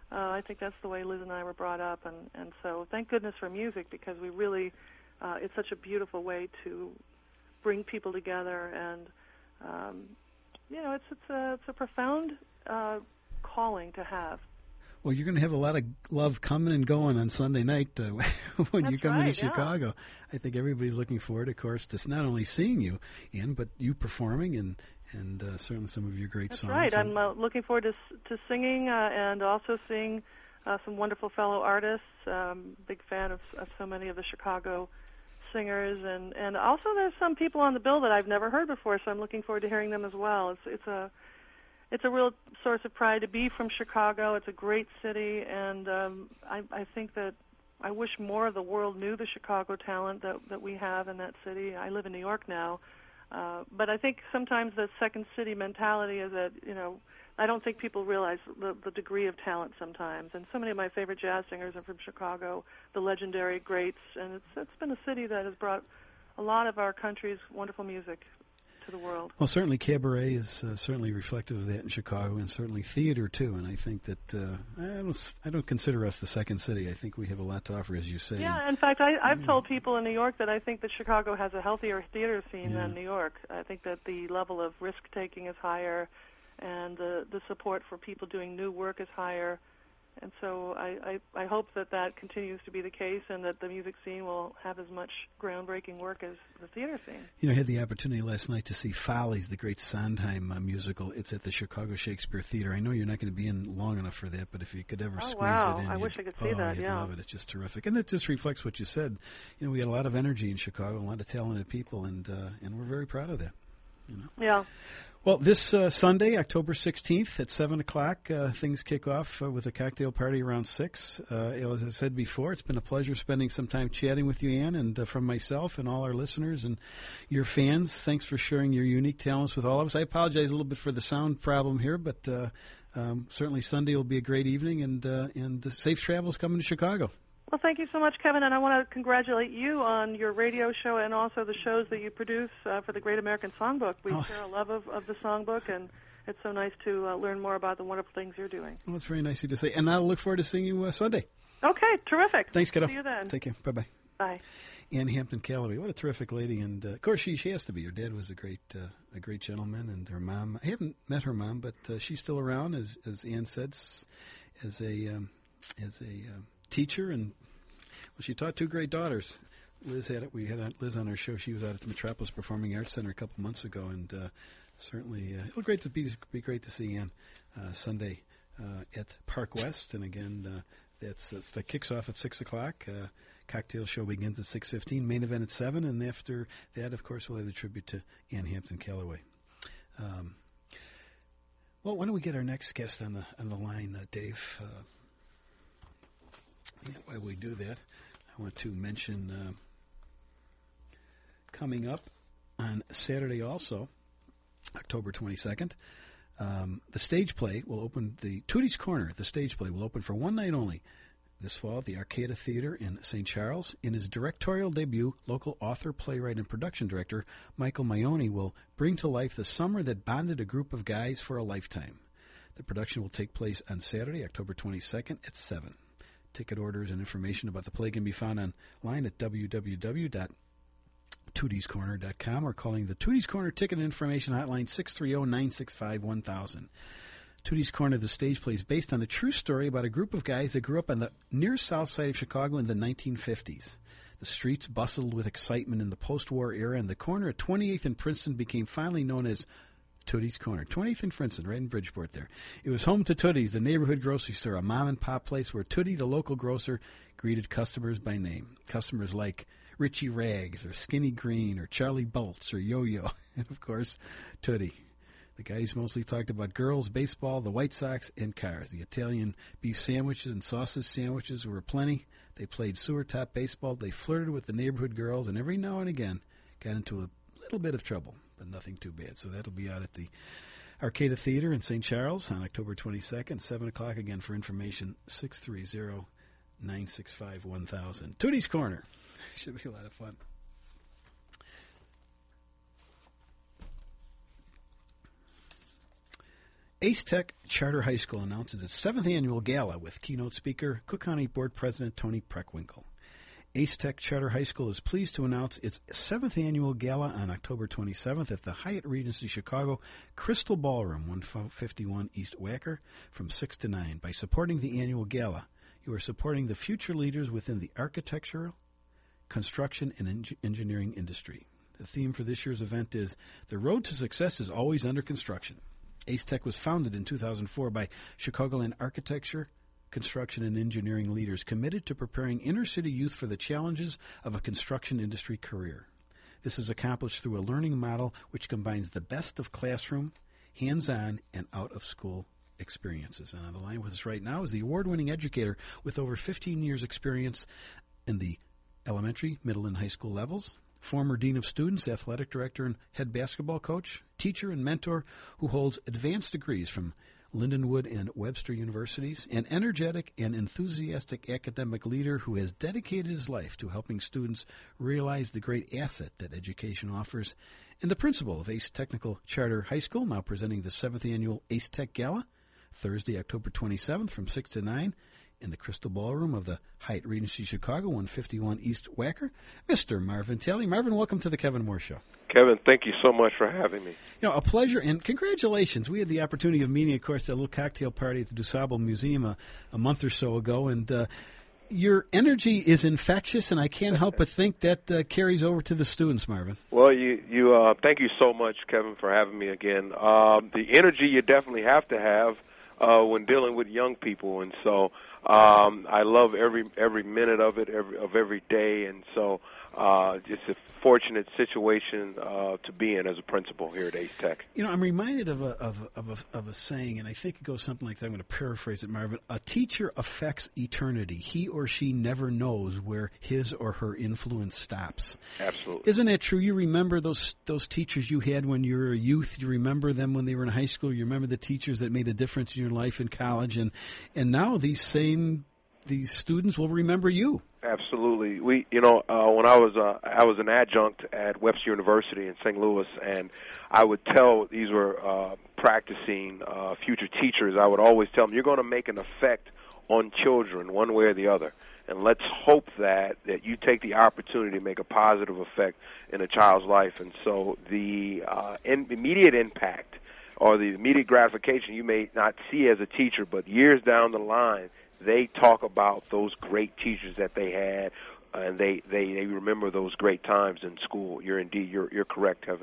Speaker 3: Uh, I think that's the way Liz and I were brought up, and, and so thank goodness for music, because we really, uh, it's such a beautiful way to bring people together, and um, you know, it's it's a it's a profound uh, calling to have.
Speaker 1: Well, you're going to have a lot of love coming and going on Sunday night uh, when
Speaker 3: That's
Speaker 1: you come
Speaker 3: right,
Speaker 1: into
Speaker 3: yeah.
Speaker 1: Chicago. I think everybody's looking forward, of course, to not only seeing you, Ann, but you performing and and uh, certainly some of your great
Speaker 3: That's
Speaker 1: songs.
Speaker 3: right.
Speaker 1: And
Speaker 3: I'm uh, looking forward to s- to singing uh, and also seeing uh, some wonderful fellow artists. Um, big fan of, of so many of the Chicago singers, and, and also there's some people on the bill that I've never heard before, so I'm looking forward to hearing them as well. It's it's a it's a real source of pride to be from Chicago. It's a great city, and um, I, I think that I wish more of the world knew the Chicago talent that that we have in that city. I live in New York now. Uh, but I think sometimes the second city mentality is that, you know, I don't think people realize the, the degree of talent sometimes. And so many of my favorite jazz singers are from Chicago, the legendary greats, and it's it's been a city that has brought a lot of our country's wonderful music to the world.
Speaker 1: Well, certainly cabaret is uh, certainly reflective of that in Chicago, and certainly theater too. And I think that uh, I don't I don't consider us the second city. I think we have a lot to offer, as you say.
Speaker 3: Yeah, in fact, I, I've told people in New York that I think that Chicago has a healthier theater scene
Speaker 1: Yeah.
Speaker 3: than New York. I think that the level of risk-taking is higher, and the, the support for people doing new work is higher. And so I, I, I hope that that continues to be the case, and that the music scene will have as much groundbreaking work as the theater scene.
Speaker 1: You know, I had the opportunity last night to see Follies, the great Sondheim uh, musical. It's at the Chicago Shakespeare Theater. I know you're not going to be in long enough for that, but if you could ever
Speaker 3: Oh,
Speaker 1: squeeze
Speaker 3: wow.
Speaker 1: it in,
Speaker 3: I
Speaker 1: you'd-
Speaker 3: wish I could see
Speaker 1: oh,
Speaker 3: that,
Speaker 1: you'd
Speaker 3: yeah.
Speaker 1: love it. It's just terrific, and it just reflects what you said. You know, we had a lot of energy in Chicago, a lot of talented people, and uh, and we're very proud of that. You know.
Speaker 3: Yeah.
Speaker 1: Well, this uh, Sunday, October sixteenth at seven o'clock, uh, things kick off uh, with a cocktail party around six. Uh, as I said before, it's been a pleasure spending some time chatting with you, Ann, and uh, from myself and all our listeners and your fans, thanks for sharing your unique talents with all of us. I apologize a little bit for the sound problem here, but uh, um, certainly Sunday will be a great evening, and, uh, and uh, safe travels coming to Chicago.
Speaker 3: Well, thank you so much, Kevin, and I want to congratulate you on your radio show and also the shows that you produce uh, for the Great American Songbook. We
Speaker 1: Oh.
Speaker 3: share a love of, of the songbook, and it's so nice to uh, learn more about the wonderful things you're doing.
Speaker 1: Well, it's very nice of you to say, and I'll look forward to seeing you uh, Sunday.
Speaker 3: Okay, terrific.
Speaker 1: Thanks, kiddo.
Speaker 3: See you then.
Speaker 1: Take care. Bye-bye.
Speaker 3: Bye.
Speaker 1: Ann Hampton Calloway, what a terrific lady, and uh, of course she she has to be. Her dad was a great uh, a great gentleman, and her mom. I haven't met her mom, but uh, she's still around, as as Ann said, s- as a um, as a uh, teacher, and well, she taught two great daughters. Liz had it. We had Liz on our show. She was out at the Metropolis Performing Arts Center a couple months ago, and uh, certainly uh, it'll great to be be great to see Ann uh, Sunday uh, at Park West, and again. Uh, That's, that's that kicks off at six o'clock. Uh, cocktail show begins at six fifteen. Main event at seven, and after that, of course, we'll have the tribute to Ann Hampton Calloway. Um, well, why don't we get our next guest on the on the line, uh, Dave? Uh, yeah, while we do that, I want to mention uh, coming up on Saturday, also October twenty-second. Um, the stage play will open, the Tootie's Corner, the stage play will open for one night only this fall at the Arcada Theater in Saint Charles. In his directorial debut, local author, playwright, and production director Michael Maione will bring to life the summer that bonded a group of guys for a lifetime. The production will take place on Saturday, October twenty-second at seven. Ticket orders and information about the play can be found online at w w w dot tooties corner dot com or calling the Tootie's Corner Ticket Information Hotline six three zero, nine six five, one thousand. Tootie's Corner, the stage play, is based on a true story about a group of guys that grew up on the near south side of Chicago in the nineteen fifties. The streets bustled with excitement in the post-war era, and the corner at twenty-eighth and Princeton became finally known as Tootie's Corner. twentieth and Princeton, right in Bridgeport there. It was home to Tootie's, the neighborhood grocery store, a mom-and-pop place where Tootie, the local grocer, greeted customers by name. Customers like Richie Rags or Skinny Green or Charlie Bolts or Yo-Yo, and, of course, Tootie. The guys mostly talked about girls, baseball, the White Sox, and cars. The Italian beef sandwiches and sausage sandwiches were aplenty. They played sewer-top baseball. They flirted with the neighborhood girls, and every now and again got into a little bit of trouble, but nothing too bad. So that'll be out at the Arcada Theater in Saint Charles on October twenty-second, seven o'clock. Again, for information, six three zero, nine six five, one thousand. Tootie's Corner. Should be a lot of fun. Ace Tech Charter High School announces its seventh annual gala with keynote speaker Cook County Board President Tony Preckwinkle. Ace Tech Charter High School is pleased to announce its seventh annual gala on October twenty-seventh at the Hyatt Regency Chicago Crystal Ballroom, one fifty-one East Wacker, from six to nine. By supporting the annual gala, you are supporting the future leaders within the architectural, construction, and en- engineering industry. The theme for this year's event is "The Road to Success is Always Under Construction." Ace Tech was founded in two thousand four by Chicagoland architecture, construction, and engineering leaders committed to preparing inner-city youth for the challenges of a construction industry career. This is accomplished through a learning model which combines the best of classroom, hands-on, and out-of-school experiences. And on the line with us right now is the award-winning educator with over fifteen years' experience in the elementary, middle, and high school levels, former dean of students, athletic director, and head basketball coach, teacher and mentor who holds advanced degrees from Lindenwood and Webster universities, an energetic and enthusiastic academic leader who has dedicated his life to helping students realize the great asset that education offers, and the principal of Ace Technical Charter High School, now presenting the seventh annual Ace Tech Gala, Thursday, October twenty-seventh from six to nine, in the Crystal Ballroom of the Hyatt Regency Chicago, one fifty-one East Wacker, Mister Marvin Talley. Marvin, welcome to the Kevin Moore Show.
Speaker 4: Kevin, thank you so much for having me.
Speaker 1: You know, a pleasure, and congratulations. We had the opportunity of meeting, of course, at a little cocktail party at the DuSable Museum a, a month or so ago, and uh, your energy is infectious, and I can't help but think that uh, carries over to the students, Marvin.
Speaker 4: Well, you, you, uh, thank you so much, Kevin, for having me again. Um, the energy you definitely have to have uh, when dealing with young people, and so um, I love every every minute of it, every, of every day, and so uh, it's a fortunate situation uh, to be in as a principal here at Ace Tech.
Speaker 1: You know, I'm reminded of a of a, of a, of a saying, and I think it goes something like that. I'm going to paraphrase it, Marvin. A teacher affects eternity. He or she never knows where his or her influence stops.
Speaker 4: Absolutely.
Speaker 1: Isn't that true? You remember those those teachers you had when you were a youth. You remember them when they were in high school. You remember the teachers that made a difference in your life in college, and and now these same these students will remember you.
Speaker 4: Absolutely. We, you know, uh, when I was uh, I was an adjunct at Webster University in Saint Louis, and I would tell these were uh, practicing uh, future teachers. I would always tell them, "You're going to make an effect on children, one way or the other, and let's hope that that you take the opportunity to make a positive effect in a child's life." And so, the uh, in, immediate impact or the immediate gratification you may not see as a teacher, but years down the line, they talk about those great teachers that they had, and they, they, they remember those great times in school. You're indeed, you're you're correct, Kevin.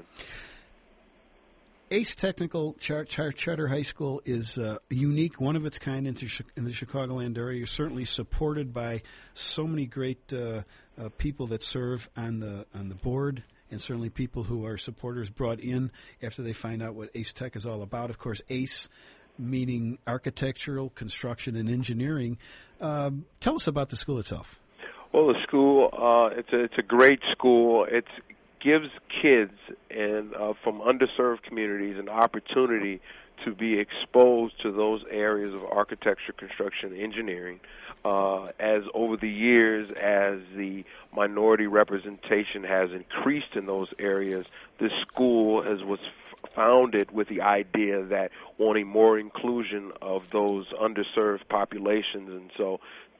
Speaker 1: Ace Technical Char- Char- Charter High School is uh, unique, one of its kind in, Ch- in the Chicagoland area. You're certainly supported by so many great uh, uh, people that serve on the on the board, and certainly people who are supporters brought in after they find out what Ace Tech is all about. Of course, Ace meaning architectural, construction, and engineering. Um, tell us about the school itself.
Speaker 4: Well, the school, uh, it's a it's a great school. It gives kids and uh, from underserved communities an opportunity to be exposed to those areas of architecture, construction, engineering. Uh, as over the years, as the minority representation has increased in those areas, this school has was founded with the idea that wanting more inclusion of those underserved populations, and so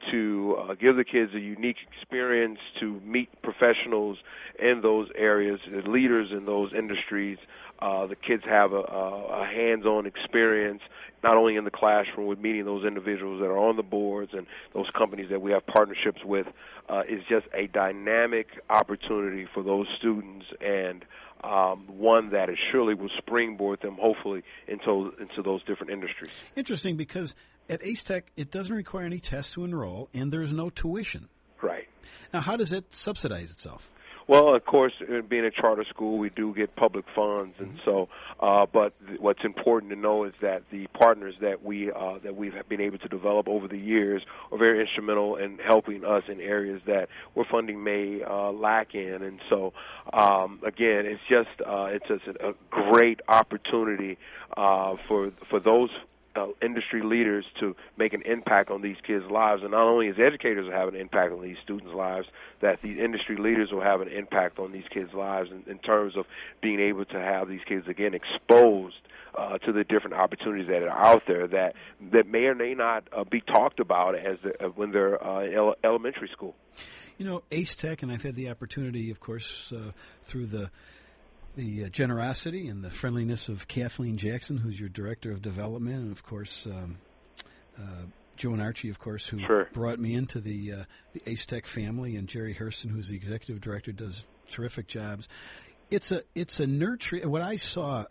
Speaker 4: to uh, give the kids a unique experience to meet professionals in those areas, leaders in those industries. Uh, the kids have a, a, a hands-on experience, not only in the classroom with meeting those individuals that are on the boards and those companies that we have partnerships with. Uh, is just a dynamic opportunity for those students, and um, one that is surely will springboard them, hopefully, into into those different industries.
Speaker 1: Interesting, because at Ace Tech, it doesn't require any tests to enroll, and there's no tuition.
Speaker 4: Right.
Speaker 1: Now, how does it subsidize itself?
Speaker 4: Well, of course, being a charter school, we do get public funds, and so. Uh, but th- what's important to know is that the partners that we uh, that we've been able to develop over the years are very instrumental in helping us in areas that where funding may uh, lack in. And so, um, again, it's just uh, it's just a great opportunity uh, for for those. Uh, industry leaders to make an impact on these kids' lives, and not only as educators will have an impact on these students' lives, that these industry leaders will have an impact on these kids' lives in, in terms of being able to have these kids again exposed uh, uh, to the different opportunities that are out there that that may or may not uh, be talked about as the, uh, when they're uh, in ele- elementary school.
Speaker 1: You know, Ace Tech, and I've had the opportunity, of course, uh, through the the uh, generosity and the friendliness of Kathleen Jackson, who's your director of development, and of course um, uh, Joan Archie, of course, who
Speaker 4: sure.
Speaker 1: brought me into the uh, the Ace Tech family, and Jerry Hurston, who's the executive director, does terrific jobs. It's a it's a nurturing. What I saw,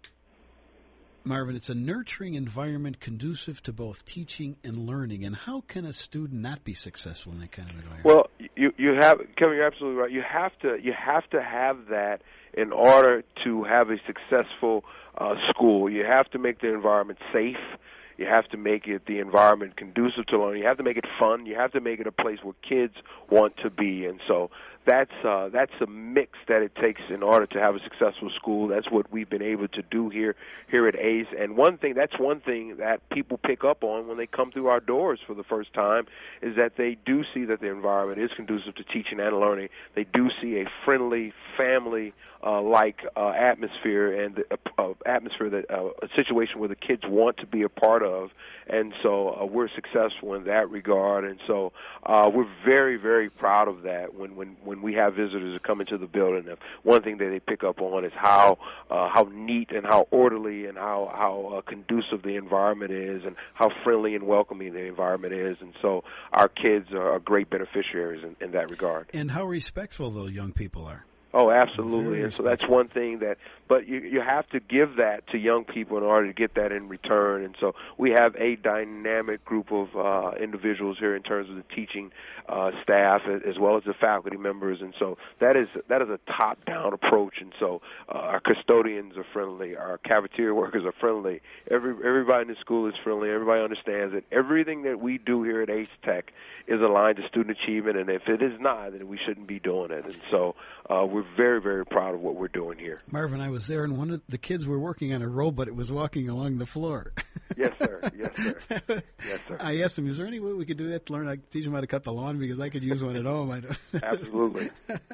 Speaker 1: Marvin, it's a nurturing environment conducive to both teaching and learning. And how can a student not be successful in that kind of environment?
Speaker 4: Well, you you have Kevin, you're absolutely right. You have to you have to have that in order to have a successful uh, school. You have to make the environment safe. You have to make it the environment conducive to learning. You have to make it fun. You have to make it a place where kids want to be. And so that's uh, that's a mix that it takes in order to have a successful school. That's what we've been able to do here here at Ace. And one thing that's one thing that people pick up on when they come through our doors for the first time is that they do see that the environment is conducive to teaching and learning. They do see a friendly, family uh, like uh, atmosphere and uh, uh, atmosphere that uh, a situation where the kids want to be a part of. And so uh, we're successful in that regard. And so uh, we're very, very proud of that when when when we have visitors that come into the building. One thing that they pick up on is how uh, how neat and how orderly and how how uh, conducive the environment is, and how friendly and welcoming the environment is. And so our kids are great beneficiaries in, in that regard.
Speaker 1: And how respectful the young people are.
Speaker 4: Oh, absolutely. And so that's one thing that, but you you have to give that to young people in order to get that in return. And so we have a dynamic group of uh, individuals here in terms of the teaching uh, staff as well as the faculty members. And so that is that is a top-down approach. And so uh, our custodians are friendly, our cafeteria workers are friendly. Every everybody in the school is friendly. Everybody understands that everything that we do here at Ace Tech is aligned to student achievement, and if it is not, then we shouldn't be doing it. And so uh, we're very, very proud of what we're doing here.
Speaker 1: Marvin, I was there, and one of the kids were working on a robot. It was walking along the floor.
Speaker 4: Yes, sir. Yes, sir. Yes, sir.
Speaker 1: I asked him, is there any way we could do that to learn? I could teach him how to cut the lawn because I could use one at home. I don't.
Speaker 4: Absolutely.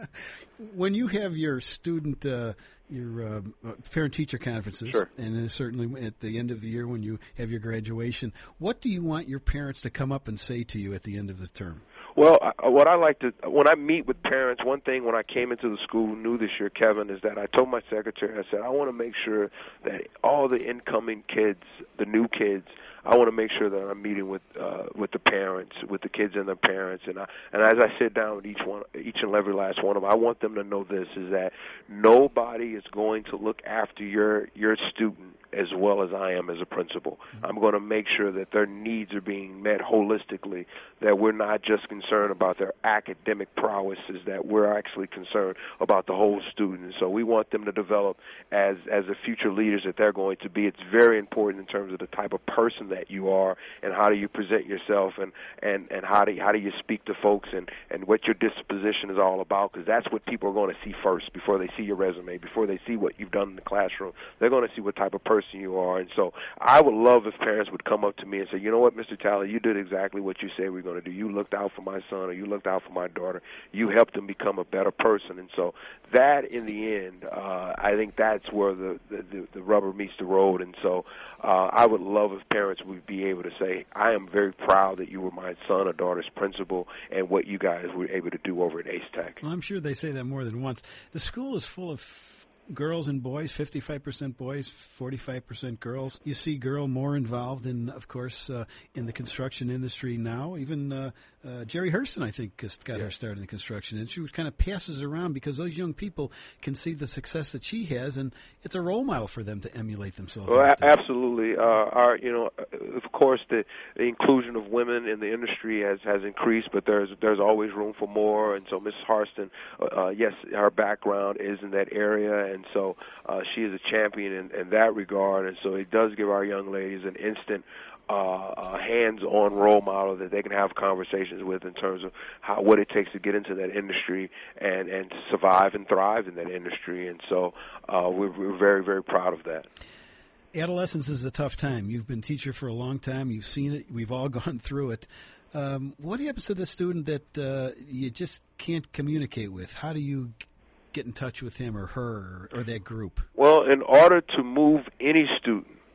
Speaker 1: When you have your student, uh, your uh, parent-teacher conferences,
Speaker 4: sure.
Speaker 1: and then certainly at the end of the year when you have your graduation, what do you want your parents to come up and say to you at the end of the term?
Speaker 4: Well, I, what I like to, when I meet with parents, one thing when I came into the school new this year, Kevin, is that I told my secretary, I said, I want to make sure that all the incoming kids, the new kids, I want to make sure that I'm meeting with uh, with the parents, with the kids and their parents, and I, and as I sit down with each one, each and every last one of them, I want them to know this: is that nobody is going to look after your your student as well as I am as a principal. Mm-hmm. I'm going to make sure that their needs are being met holistically, that we're not just concerned about their academic prowesses, that we're actually concerned about the whole student. So we want them to develop as as the future leaders that they're going to be. It's very important in terms of the type of person that you are and how do you present yourself and, and, and how do you, how do you speak to folks and, and what your disposition is all about, because that's what people are going to see first before they see your resume, before they see what you've done in the classroom. They're going to see what type of person you are. And so I would love if parents would come up to me and say, you know what, Mister Talley, you did exactly what you said we we're going to do. You looked out for my son or you looked out for my daughter. You helped them become a better person. And so that, in the end, uh, I think that's where the, the, the rubber meets the road. And so uh, I would love if parents would be able to say, I am very proud that you were my son or daughter's principal and what you guys were able to do over at Ace Tech.
Speaker 1: Well, I'm sure they say that more than once. The school is full of girls and boys, fifty-five percent boys, forty-five percent girls. You see girl more involved in, of course, uh, in the construction industry now. Even uh, uh, Jerry Hurston, I think, has got
Speaker 4: yeah.
Speaker 1: her start in the construction industry, which kind of passes around because those young people can see the success that she has, and it's a role model for them to emulate themselves.
Speaker 4: Well, a- absolutely. Uh, our, you know, of course, the, the inclusion of women in the industry has, has increased, but there's there's always room for more. And so, Missus Hurston, uh, yes, her background is in that area, and And so uh, she is a champion in, in that regard, and so it does give our young ladies an instant uh, uh, hands-on role model that they can have conversations with in terms of how what it takes to get into that industry and, and to survive and thrive in that industry. And so uh, we're, we're very, very proud of that.
Speaker 1: Adolescence is a tough time. You've been a teacher for a long time. You've seen it. We've all gone through it. Um, what happens to the student that uh, you just can't communicate with? How do you get in touch with him or her or, or that group?
Speaker 4: Well, in order to move any student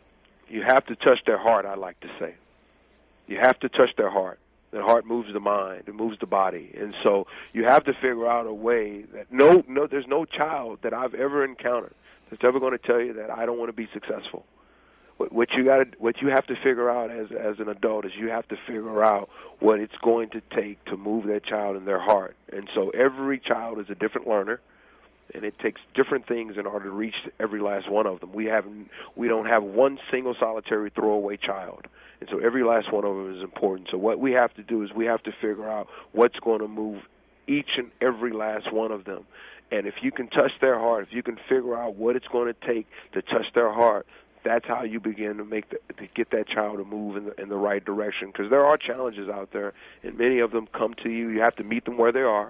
Speaker 4: you have to touch their heart, I like to say. You have to touch their heart. The heart moves the mind, it moves the body. And so you have to figure out a way that no, no, there's no child that I've ever encountered that's ever going to tell you that I don't want to be successful. What, what you got, what you have to figure out as as an adult is you have to figure out what it's going to take to move that child in their heart. And so every child is a different learner, and it takes different things in order to reach every last one of them. We haven't, we don't have one single solitary throwaway child. And so every last one of them is important. So what we have to do is we have to figure out what's going to move each and every last one of them. And if you can touch their heart, if you can figure out what it's going to take to touch their heart, that's how you begin to make the, to get that child to move in the, in the right direction. Because there are challenges out there, and many of them come to you. You have to meet them where they are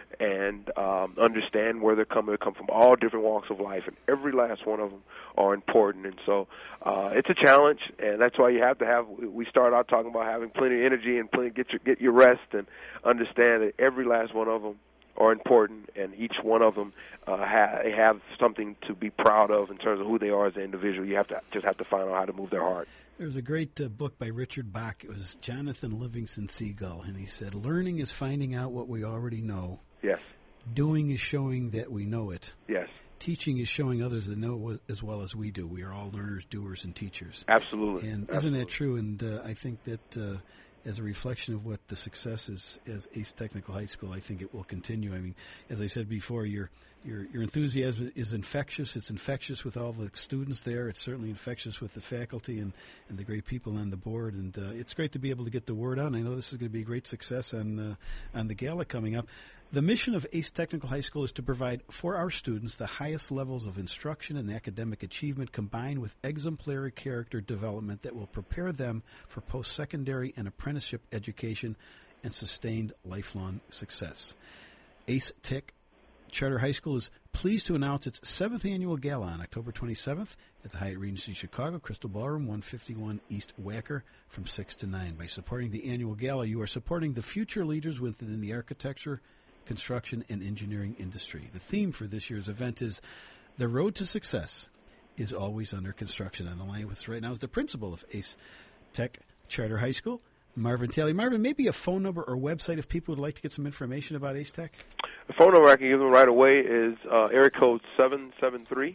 Speaker 4: and um, understand where they're coming. They come from all different walks of life, and every last one of them are important. And so uh, it's a challenge, and that's why you have to have. We start out talking about having plenty of energy and plenty get your get your rest, and understand that every last one of them are important, and each one of them uh, ha- they have something to be proud of in terms of who they are as an individual. You have to just have to find out how to move their heart.
Speaker 1: There's a great uh, book by Richard Bach. It was Jonathan Livingston Seagull, and he said, "Learning is finding out what we already know.
Speaker 4: Yes.
Speaker 1: Doing is showing that we know it.
Speaker 4: Yes.
Speaker 1: Teaching is showing others that know it as well as we do. We are all learners, doers, and teachers."
Speaker 4: Absolutely.
Speaker 1: And
Speaker 4: Absolutely.
Speaker 1: isn't that true? And uh, I think that uh, as a reflection of what the success is as Ace Technical High School, I think it will continue. I mean, as I said before, your your your enthusiasm is infectious. It's infectious with all the students there. It's certainly infectious with the faculty and, and the great people on the board. And uh, it's great to be able to get the word out. And I know this is going to be a great success on uh, on the gala coming up. The mission of Ace Technical High School is to provide for our students the highest levels of instruction and academic achievement combined with exemplary character development that will prepare them for post-secondary and apprenticeship education and sustained lifelong success. Ace Tech Charter High School is pleased to announce its seventh annual gala on October twenty-seventh at the Hyatt Regency Chicago, Crystal Ballroom, one fifty-one East Wacker, from six to nine. By supporting the annual gala, you are supporting the future leaders within the architecture, construction, and engineering industry. The theme for this year's event is "The Road to Success is Always Under Construction." On the line with us right now is the principal of Ace Tech Charter High School, Marvin Talley. Marvin, maybe a phone number or website if people would like to get some information about Ace Tech?
Speaker 4: The phone number I can give them right away is uh, area code seven seven three,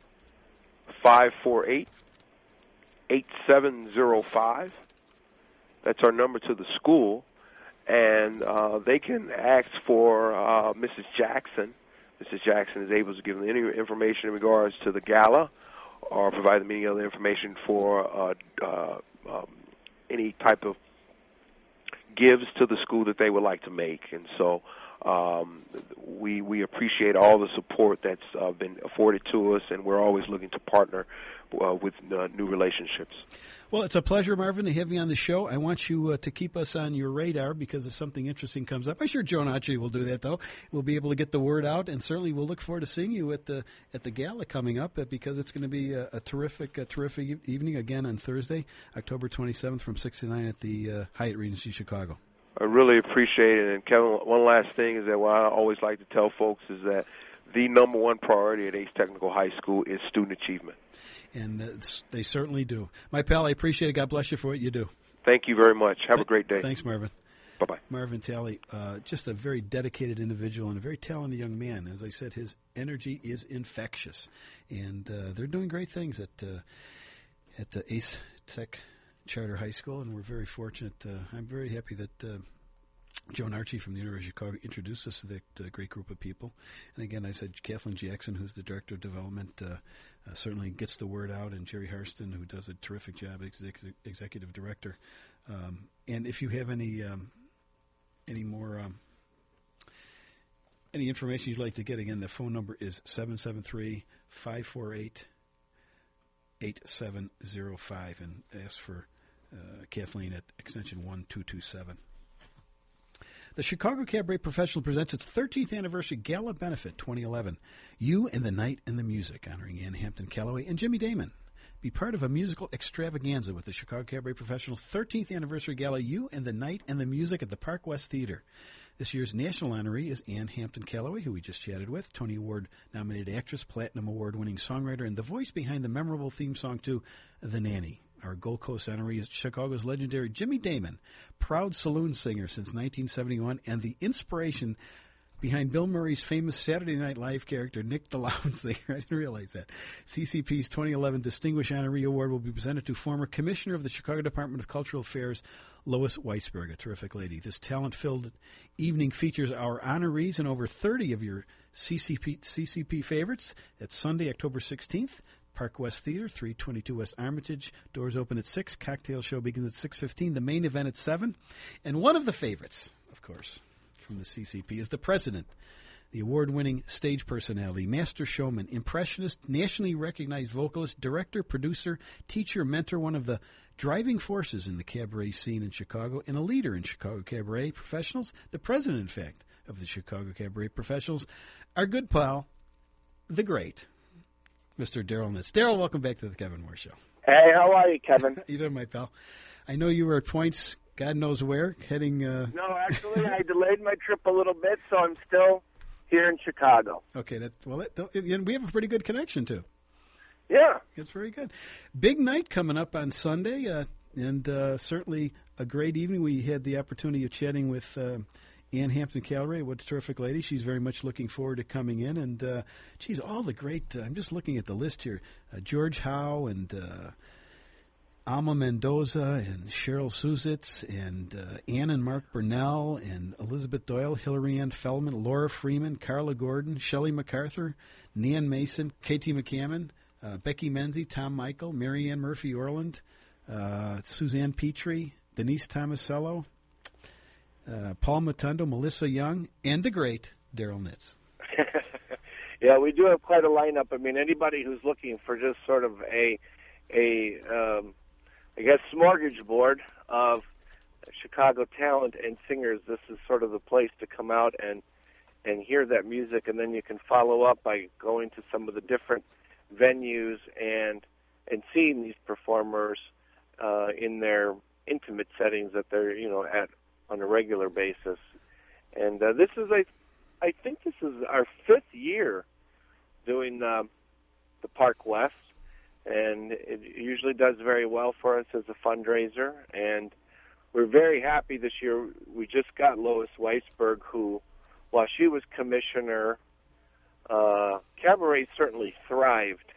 Speaker 4: five four eight, eight seven zero five. That's our number to the school. And uh, they can ask for uh, Missus Jackson. Missus Jackson is able to give them any information in regards to the gala or provide them any other information for uh, uh, um, any type of gives to the school that they would like to make. And so um, we we appreciate all the support that's uh, been afforded to us, and we're always looking to partner uh, with uh, new relationships.
Speaker 1: Well, it's a pleasure, Marvin, to have you on the show. I want you uh, to keep us on your radar because if something interesting comes up, I'm sure Joan Archie will do that, though. We'll be able to get the word out, and certainly we'll look forward to seeing you at the at the gala coming up uh, because it's going to be a, a terrific, a terrific evening again on Thursday, October twenty-seventh, from six to nine at the uh, Hyatt Regency Chicago.
Speaker 4: I really appreciate it. And Kevin, one last thing is that what I always like to tell folks is that the number one priority at Ace Technical High School is student achievement.
Speaker 1: And uh, they certainly do. My pal, I appreciate it. God bless you for what you do.
Speaker 4: Thank you very much. Have Th- a great day.
Speaker 1: Thanks, Marvin.
Speaker 4: Bye-bye.
Speaker 1: Marvin Talley, uh, just a very dedicated individual and a very talented young man. As I said, his energy is infectious. And uh, they're doing great things at, uh, at uh, Ace Tech Charter High School, and we're very fortunate. Uh, I'm very happy that uh, Joan Archie from the University of Chicago introduced us to that uh, great group of people. And again, I said Kathleen Jackson, who's the Director of Development, uh, uh, certainly gets the word out, and Jerry Harston, who does a terrific job, exec- Executive Director. Um, and if you have any um, any more um, any information you'd like to get, again, the phone number is seven seven three, five four eight, eight seven zero five, and ask for uh, Kathleen at extension one two two seven. The Chicago Cabaret Professional presents its thirteenth anniversary gala benefit twenty eleven. You and the Night and the Music, honoring Ann Hampton Calloway and Jimmy Damon. Be part of a musical extravaganza with the Chicago Cabaret Professional's thirteenth anniversary gala, You and the Night and the Music, at the Park West Theater. This year's national honoree is Ann Hampton Callaway, who we just chatted with, Tony Award-nominated actress, Platinum Award-winning songwriter, and the voice behind the memorable theme song to The Nanny. Our Gold Coast honoree is Chicago's legendary Jimmy Damon, proud saloon singer since nineteen seventy-one, and the inspiration behind Bill Murray's famous Saturday Night Live character, Nick the Loud Singer. I didn't realize that. C C P's twenty eleven Distinguished Honoree Award will be presented to former Commissioner of the Chicago Department of Cultural Affairs, Lois Weisberg, a terrific lady. This talent-filled evening features our honorees and over thirty of your C C P, C C P favorites. That's Sunday, October sixteenth. Park West Theater, three twenty-two West Armitage. Doors open at six. Cocktail show begins at six fifteen. The main event at seven. And one of the favorites, of course, from the C C P is the president, the award-winning stage personality, master showman, impressionist, nationally recognized vocalist, director, producer, teacher, mentor, one of the driving forces in the cabaret scene in Chicago, and a leader in Chicago cabaret professionals, the president, in fact, of the Chicago cabaret professionals, our good pal, the great Mister Daryl Nitz. Daryl, welcome back to the Kevin Moore Show.
Speaker 5: Hey, how are you, Kevin?
Speaker 1: You doing, my pal? I know you were at points, God knows where, heading... Uh...
Speaker 5: No, actually, I delayed my trip a little bit, so I'm still here in Chicago.
Speaker 1: Okay, that, well, it, it, we have a pretty good connection, too.
Speaker 5: Yeah.
Speaker 1: It's very good. Big night coming up on Sunday, uh, and uh, certainly a great evening. We had the opportunity of chatting with uh, Ann Hampton Callaway. What a terrific lady. She's very much looking forward to coming in. And, uh, geez, all the great, uh, I'm just looking at the list here, uh, George Howe and... Uh, Alma Mendoza and Cheryl Suzitz and uh, Ann and Mark Burnell and Elizabeth Doyle, Hillary Ann Feldman, Laura Freeman, Carla Gordon, Shelley MacArthur, Nan Mason, K T McCammon, uh, Becky Menzie, Tom Michael, Mary Ann Murphy Orland, uh, Suzanne Petrie, Denise Tomasello, uh, Paul Matundo, Melissa Young, and the great Daryl Nitz.
Speaker 5: Yeah, we do have quite a lineup. I mean, anybody who's looking for just sort of a, a um, I guess, smorgasbord of Chicago talent and singers, this is sort of the place to come out and and hear that music, and then you can follow up by going to some of the different venues and and seeing these performers uh, in their intimate settings that they're, you know, at on a regular basis. And uh, this is, a, I think this is our fifth year doing uh, the Park West. And it usually does very well for us as a fundraiser. And we're very happy this year. We just got Lois Weisberg, who, while she was commissioner, uh, cabaret certainly thrived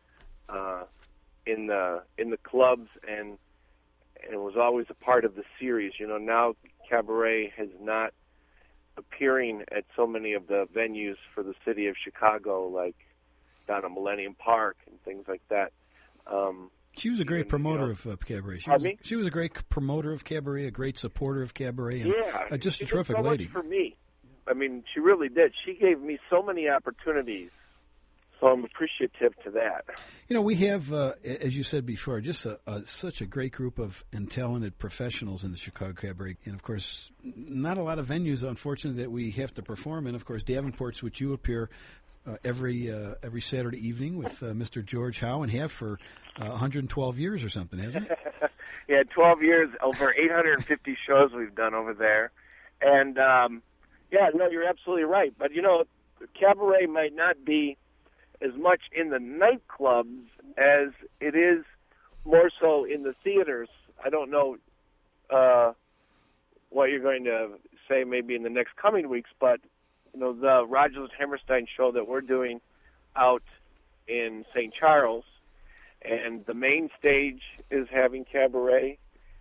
Speaker 5: uh, in the in the clubs and and was always a part of the series. You know, now cabaret is not appearing at so many of the venues for the city of Chicago, like down at Millennium Park and things like that. Um,
Speaker 1: she was a great
Speaker 5: even,
Speaker 1: promoter
Speaker 5: you know,
Speaker 1: of uh, cabaret. She
Speaker 5: was,
Speaker 1: was, she was a great promoter of cabaret, a great supporter of cabaret, and
Speaker 5: yeah,
Speaker 1: uh, just
Speaker 5: she
Speaker 1: a terrific
Speaker 5: did so
Speaker 1: lady.
Speaker 5: Much for me. I mean, she really did. She gave me so many opportunities, so I'm appreciative to that.
Speaker 1: You know, we have, uh, as you said before, just a, a, such a great group of and talented professionals in the Chicago Cabaret. And, of course, not a lot of venues, unfortunately, that we have to perform in. Of course, Davenport's, which you appear uh, every uh, every Saturday evening with uh, Mister George Howe, and have for uh, one hundred twelve years or something, hasn't it?
Speaker 5: Yeah, twelve years, over eight hundred fifty shows we've done over there. And, um, yeah, no, you're absolutely right. But, you know, cabaret might not be as much in the nightclubs as it is more so in the theaters. I don't know uh, what you're going to say maybe in the next coming weeks, but, you know, the Rogers Hammerstein show that we're doing out in Saint Charles, and the main stage is having cabaret,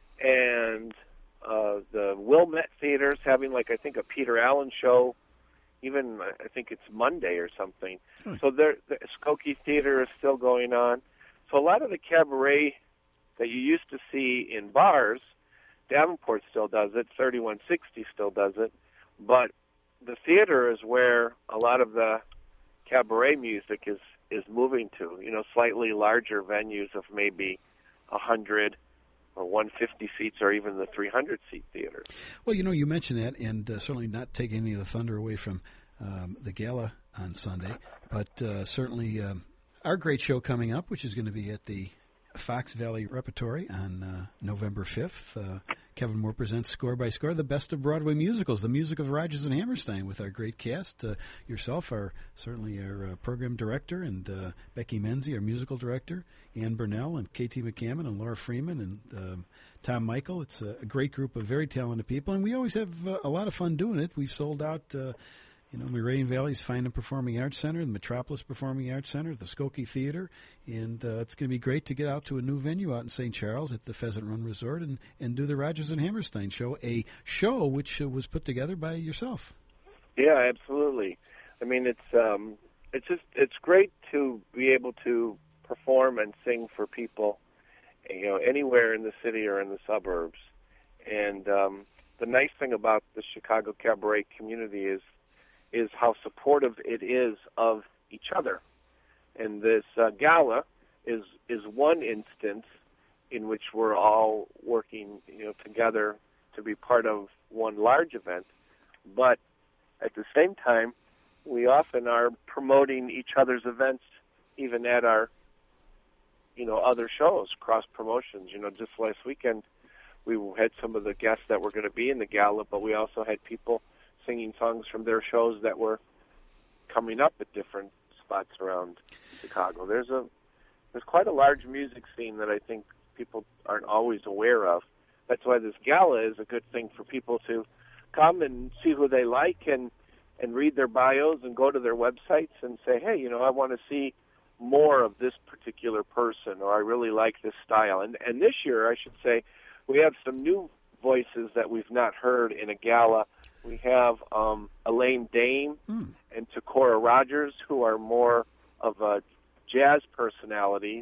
Speaker 5: and uh, the Wilmette Theater is having, like, I think a Peter Allen show. Even, I think it's Monday or something. Hmm. So there, the Skokie Theater is still going on. So a lot of the cabaret that you used to see in bars, Davenport still does it, thirty-one sixty still does it, but the theater is where a lot of the cabaret music is, is moving to, you know, slightly larger venues of maybe one hundred or one hundred fifty seats, or even the three hundred seat theaters.
Speaker 1: Well, you know, you mentioned that, and uh, certainly not taking any of the thunder away from um, the gala on Sunday, but uh, certainly um, our great show coming up, which is going to be at the Fox Valley Repertory on uh, November fifth. Uh, Kevin Moore presents Score by Score, the best of Broadway musicals, the music of Rodgers and Hammerstein, with our great cast. Uh, yourself, our certainly our uh, program director, and uh, Becky Menzie, our musical director, Ann Burnell, and K T McCammon, and Laura Freeman, and um, Tom Michael. It's a, a great group of very talented people, and we always have uh, a lot of fun doing it. We've sold out, uh, you know, Moravian Valley's Fine and Performing Arts Center, the Metropolis Performing Arts Center, the Skokie Theater, and uh, it's going to be great to get out to a new venue out in Saint Charles at the Pheasant Run Resort and, and do the Rodgers and Hammerstein show, a show which uh, was put together by yourself.
Speaker 5: Yeah, absolutely. I mean, it's um, it's just it's great to be able to perform and sing for people, you know, anywhere in the city or in the suburbs. And um, the nice thing about the Chicago cabaret community is is how supportive it is of each other. And this uh, gala is is one instance in which we're all working, you know, together to be part of one large event. But at the same time, we often are promoting each other's events, even at our, you know, other shows, cross promotions. You know, just last weekend, we had some of the guests that were going to be in the gala, but we also had people singing songs from their shows that were coming up at different spots around Chicago. There's a there's quite a large music scene that I think people aren't always aware of. That's why this gala is a good thing for people to come and see who they like and and read their bios and go to their websites and say, hey, you know, I want to see more of this particular person, or I really like this style. And and this year, I should say, we have some new voices that we've not heard in a gala. We have um, Elaine Dane mm. and Takora Rogers, who are more of uh, jazz personalities.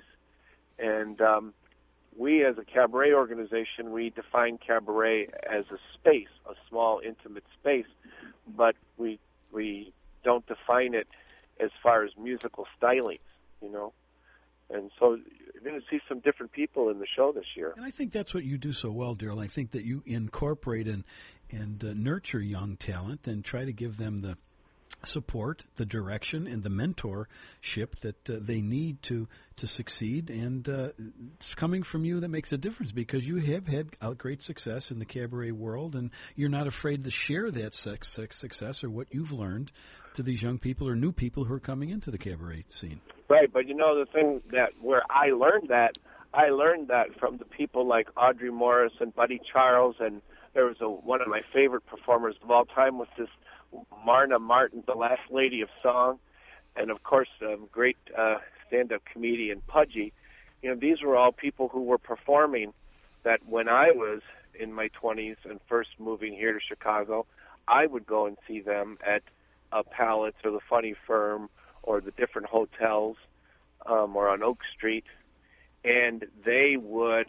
Speaker 5: And um, we, as a cabaret organization, we define cabaret as a space, a small, intimate space, but we we don't define it as far as musical stylings, you know. And so you're going to see some different people in the show this year.
Speaker 1: And I think that's what you do so well, Daryl. I think that you incorporate and and uh, nurture young talent and try to give them the support, the direction, and the mentorship that uh, they need to to succeed. And uh, it's coming from you that makes a difference, because you have had a great success in the cabaret world, and you're not afraid to share that success or what you've learned to these young people or new people who are coming into the cabaret scene.
Speaker 5: Right, but you know the thing that where I learned that, I learned that from the people like Audrey Morris and Buddy Charles, and there was a, one of my favorite performers of all time was this Marna Martin, the last lady of song, and of course a great uh, stand-up comedian Pudgy. You know, these were all people who were performing that when I was in my twenties and first moving here to Chicago, I would go and see them at uh, Palace or the Funny Firm or the different hotels, um, or on Oak Street, and they would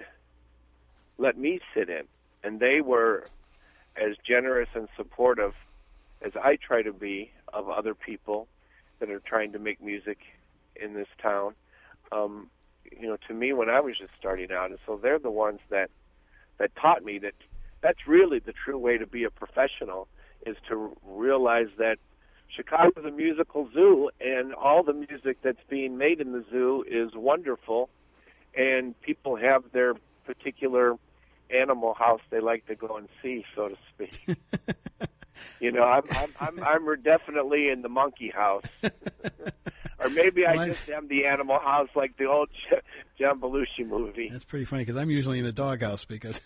Speaker 5: let me sit in. And they were as generous and supportive as I try to be of other people that are trying to make music in this town. Um, you know, to me, when I was just starting out, and so they're the ones that that taught me that that's really the true way to be a professional, is to realize that Chicago's a musical zoo, and all the music that's being made in the zoo is wonderful, and people have their particular animal house they like to go and see, so to speak. You know, I'm I'm I'm, I'm definitely in the monkey house, or maybe I well, just am the animal house, like the old John Belushi movie.
Speaker 1: That's pretty funny, because I'm usually in a doghouse because.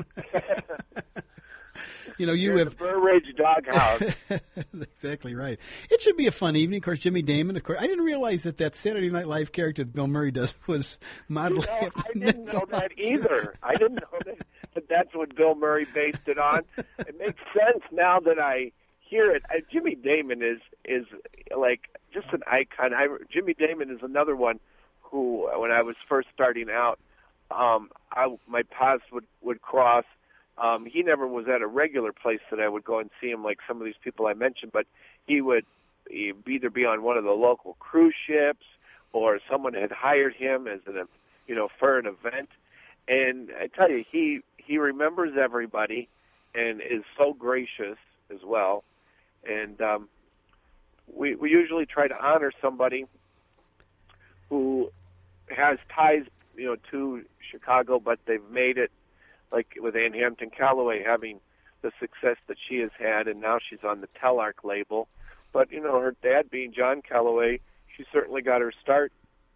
Speaker 1: You know, you
Speaker 5: You're
Speaker 1: have
Speaker 5: the Burr Ridge Doghouse.
Speaker 1: Exactly right. It should be a fun evening. Of course, Jimmy Damon. Of course, I didn't realize that that Saturday Night Live character that Bill Murray does was modeled
Speaker 5: You know,
Speaker 1: after
Speaker 5: I didn't know that either. I didn't know that, that that's what Bill Murray based it on. It makes sense now that I hear it. Uh, Jimmy Damon is is like just an icon. I, Jimmy Damon is another one who, when I was first starting out, um, I, my paths would would cross. Um, he never was at a regular place that I would go and see him like some of these people I mentioned, but he would either be on one of the local cruise ships or someone had hired him as an, you know, for an event. And I tell you, he, he remembers everybody and is so gracious as well. And um, we, we usually try to honor somebody who has ties, you know, to Chicago, but they've made it like with Ann Hampton Calloway having the success that she has had, and now she's on the Telarc label. But, you know, her dad being John Calloway, she certainly got her start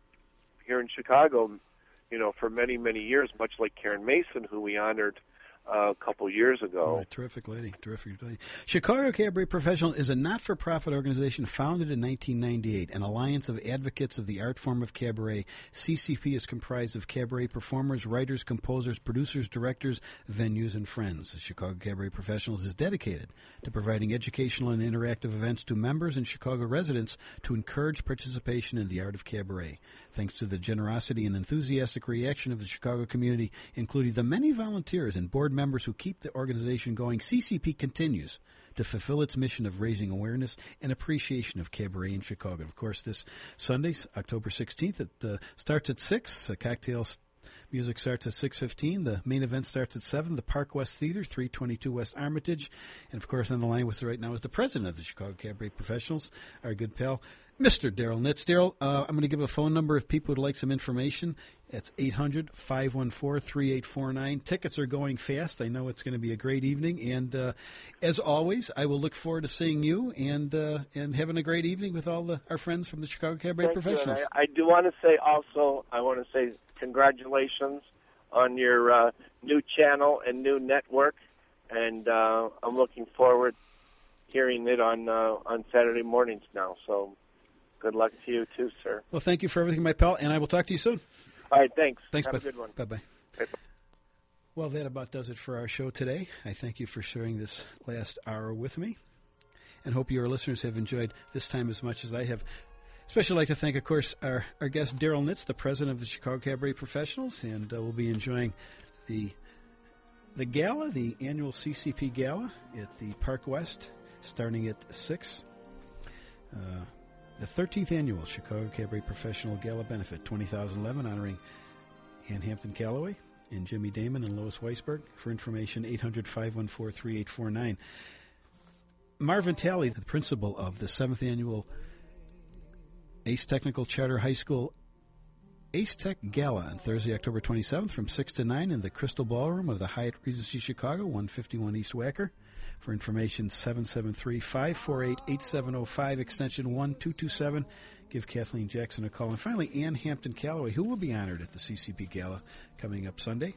Speaker 5: here in Chicago, you know, for many, many years, much like Karen Mason, who we honored Uh, a couple years ago.
Speaker 1: Right, terrific lady, terrific lady. Chicago Cabaret Professional is a not-for-profit organization founded in nineteen ninety-eight, an alliance of advocates of the art form of cabaret. C C P is comprised of cabaret performers, writers, composers, producers, directors, venues, and friends. The Chicago Cabaret Professionals is dedicated to providing educational and interactive events to members and Chicago residents to encourage participation in the art of cabaret. Thanks to the generosity and enthusiastic reaction of the Chicago community, including the many volunteers and board members who keep the organization going, C C P continues to fulfill its mission of raising awareness and appreciation of cabaret in Chicago. Of course, this Sunday, October sixteenth, it uh, starts at six. Uh, cocktails music starts at six fifteen. The main event starts at seven. The Park West Theater, three twenty-two West Armitage. And, of course, on the line with us right now is the president of the Chicago Cabaret Professionals, our good pal, Mister Daryl Nitz. Daryl, uh, I'm going to give a phone number if people would like some information. It's eight hundred, five one four, three eight four nine. Tickets are going fast. I know it's going to be a great evening. And uh, as always, I will look forward to seeing you and uh, and having a great evening with all the, our friends from the Chicago Cabaret
Speaker 5: Thank
Speaker 1: Professionals.
Speaker 5: You. I, I do want to say also, I want to say congratulations on your uh, new channel and new network. And uh, I'm looking forward hearing it on uh, on Saturday mornings now. So good luck to you, too, sir.
Speaker 1: Well, thank you for everything, my pal, and I will talk to you soon.
Speaker 5: All right, thanks.
Speaker 1: Thanks,
Speaker 5: Have
Speaker 1: bud.
Speaker 5: a good one.
Speaker 1: Bye-bye.
Speaker 5: Bye-bye.
Speaker 1: Well, that about does it for our show today. I thank you for sharing this last hour with me, and hope your listeners have enjoyed this time as much as I have. Especially like to thank, of course, our, our guest, Daryl Nitz, the president of the Chicago Cabaret Professionals, and uh, we'll be enjoying the the gala, the annual C C P gala at the Park West, starting at six. Uh, the thirteenth annual Chicago Cabaret Professional Gala Benefit, twenty thousand eleven, honoring Ann Hampton Calloway and Jimmy Damon and Lois Weisberg. For information, eight hundred, five one four, three eight four nine. Marvin Talley, the principal of the seventh annual Ace Technical Charter High School Ace Tech Gala on Thursday, October twenty-seventh from six to nine in the Crystal Ballroom of the Hyatt Regency Chicago, one fifty-one East Wacker. For information, seven seven three, five four eight, eight seven zero five, extension one two two seven. Give Kathleen Jackson a call. And finally, Ann Hampton Calloway, who will be honored at the C C P Gala coming up Sunday.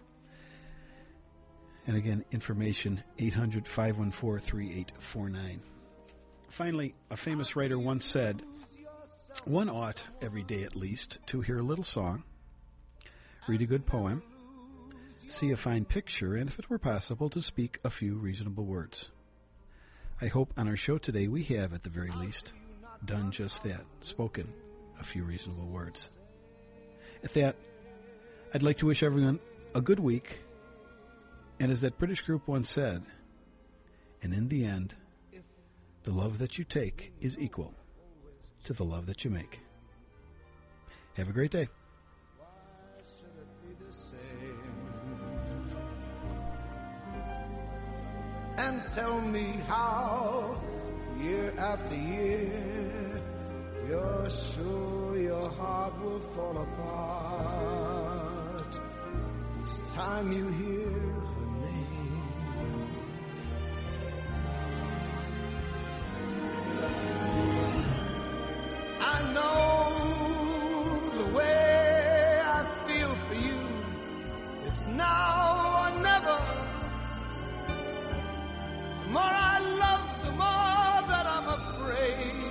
Speaker 1: And again, information, eight hundred, five one four, three eight four nine. Finally, a famous writer once said, one ought, every day at least, to hear a little song, read a good poem, see a fine picture, and if it were possible, to speak a few reasonable words. I hope on our show today we have, at the very least, done just that, spoken a few reasonable words. At that, I'd like to wish everyone a good week, and as that British group once said, and in the end, the love that you take is equal to the love that you make. Have a great day.
Speaker 2: And tell me how, year after year, you're sure your heart will fall apart each time you hear her name. I know the way I feel for you. It's now or never. The more I love, the more that I'm afraid.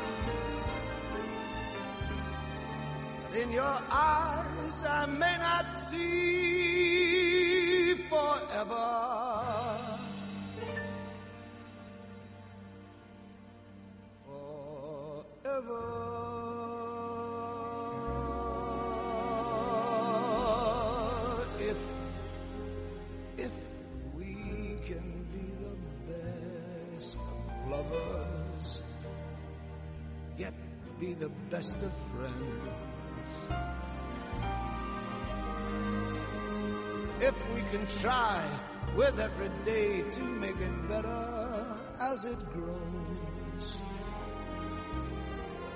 Speaker 2: But in your eyes, I may not see forever. Forever. If, if we can be the best of lovers, yet be the best of friends. If we can try with every day to make it better as it grows,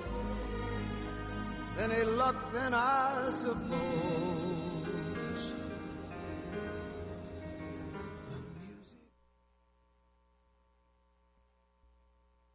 Speaker 2: any luck then I suppose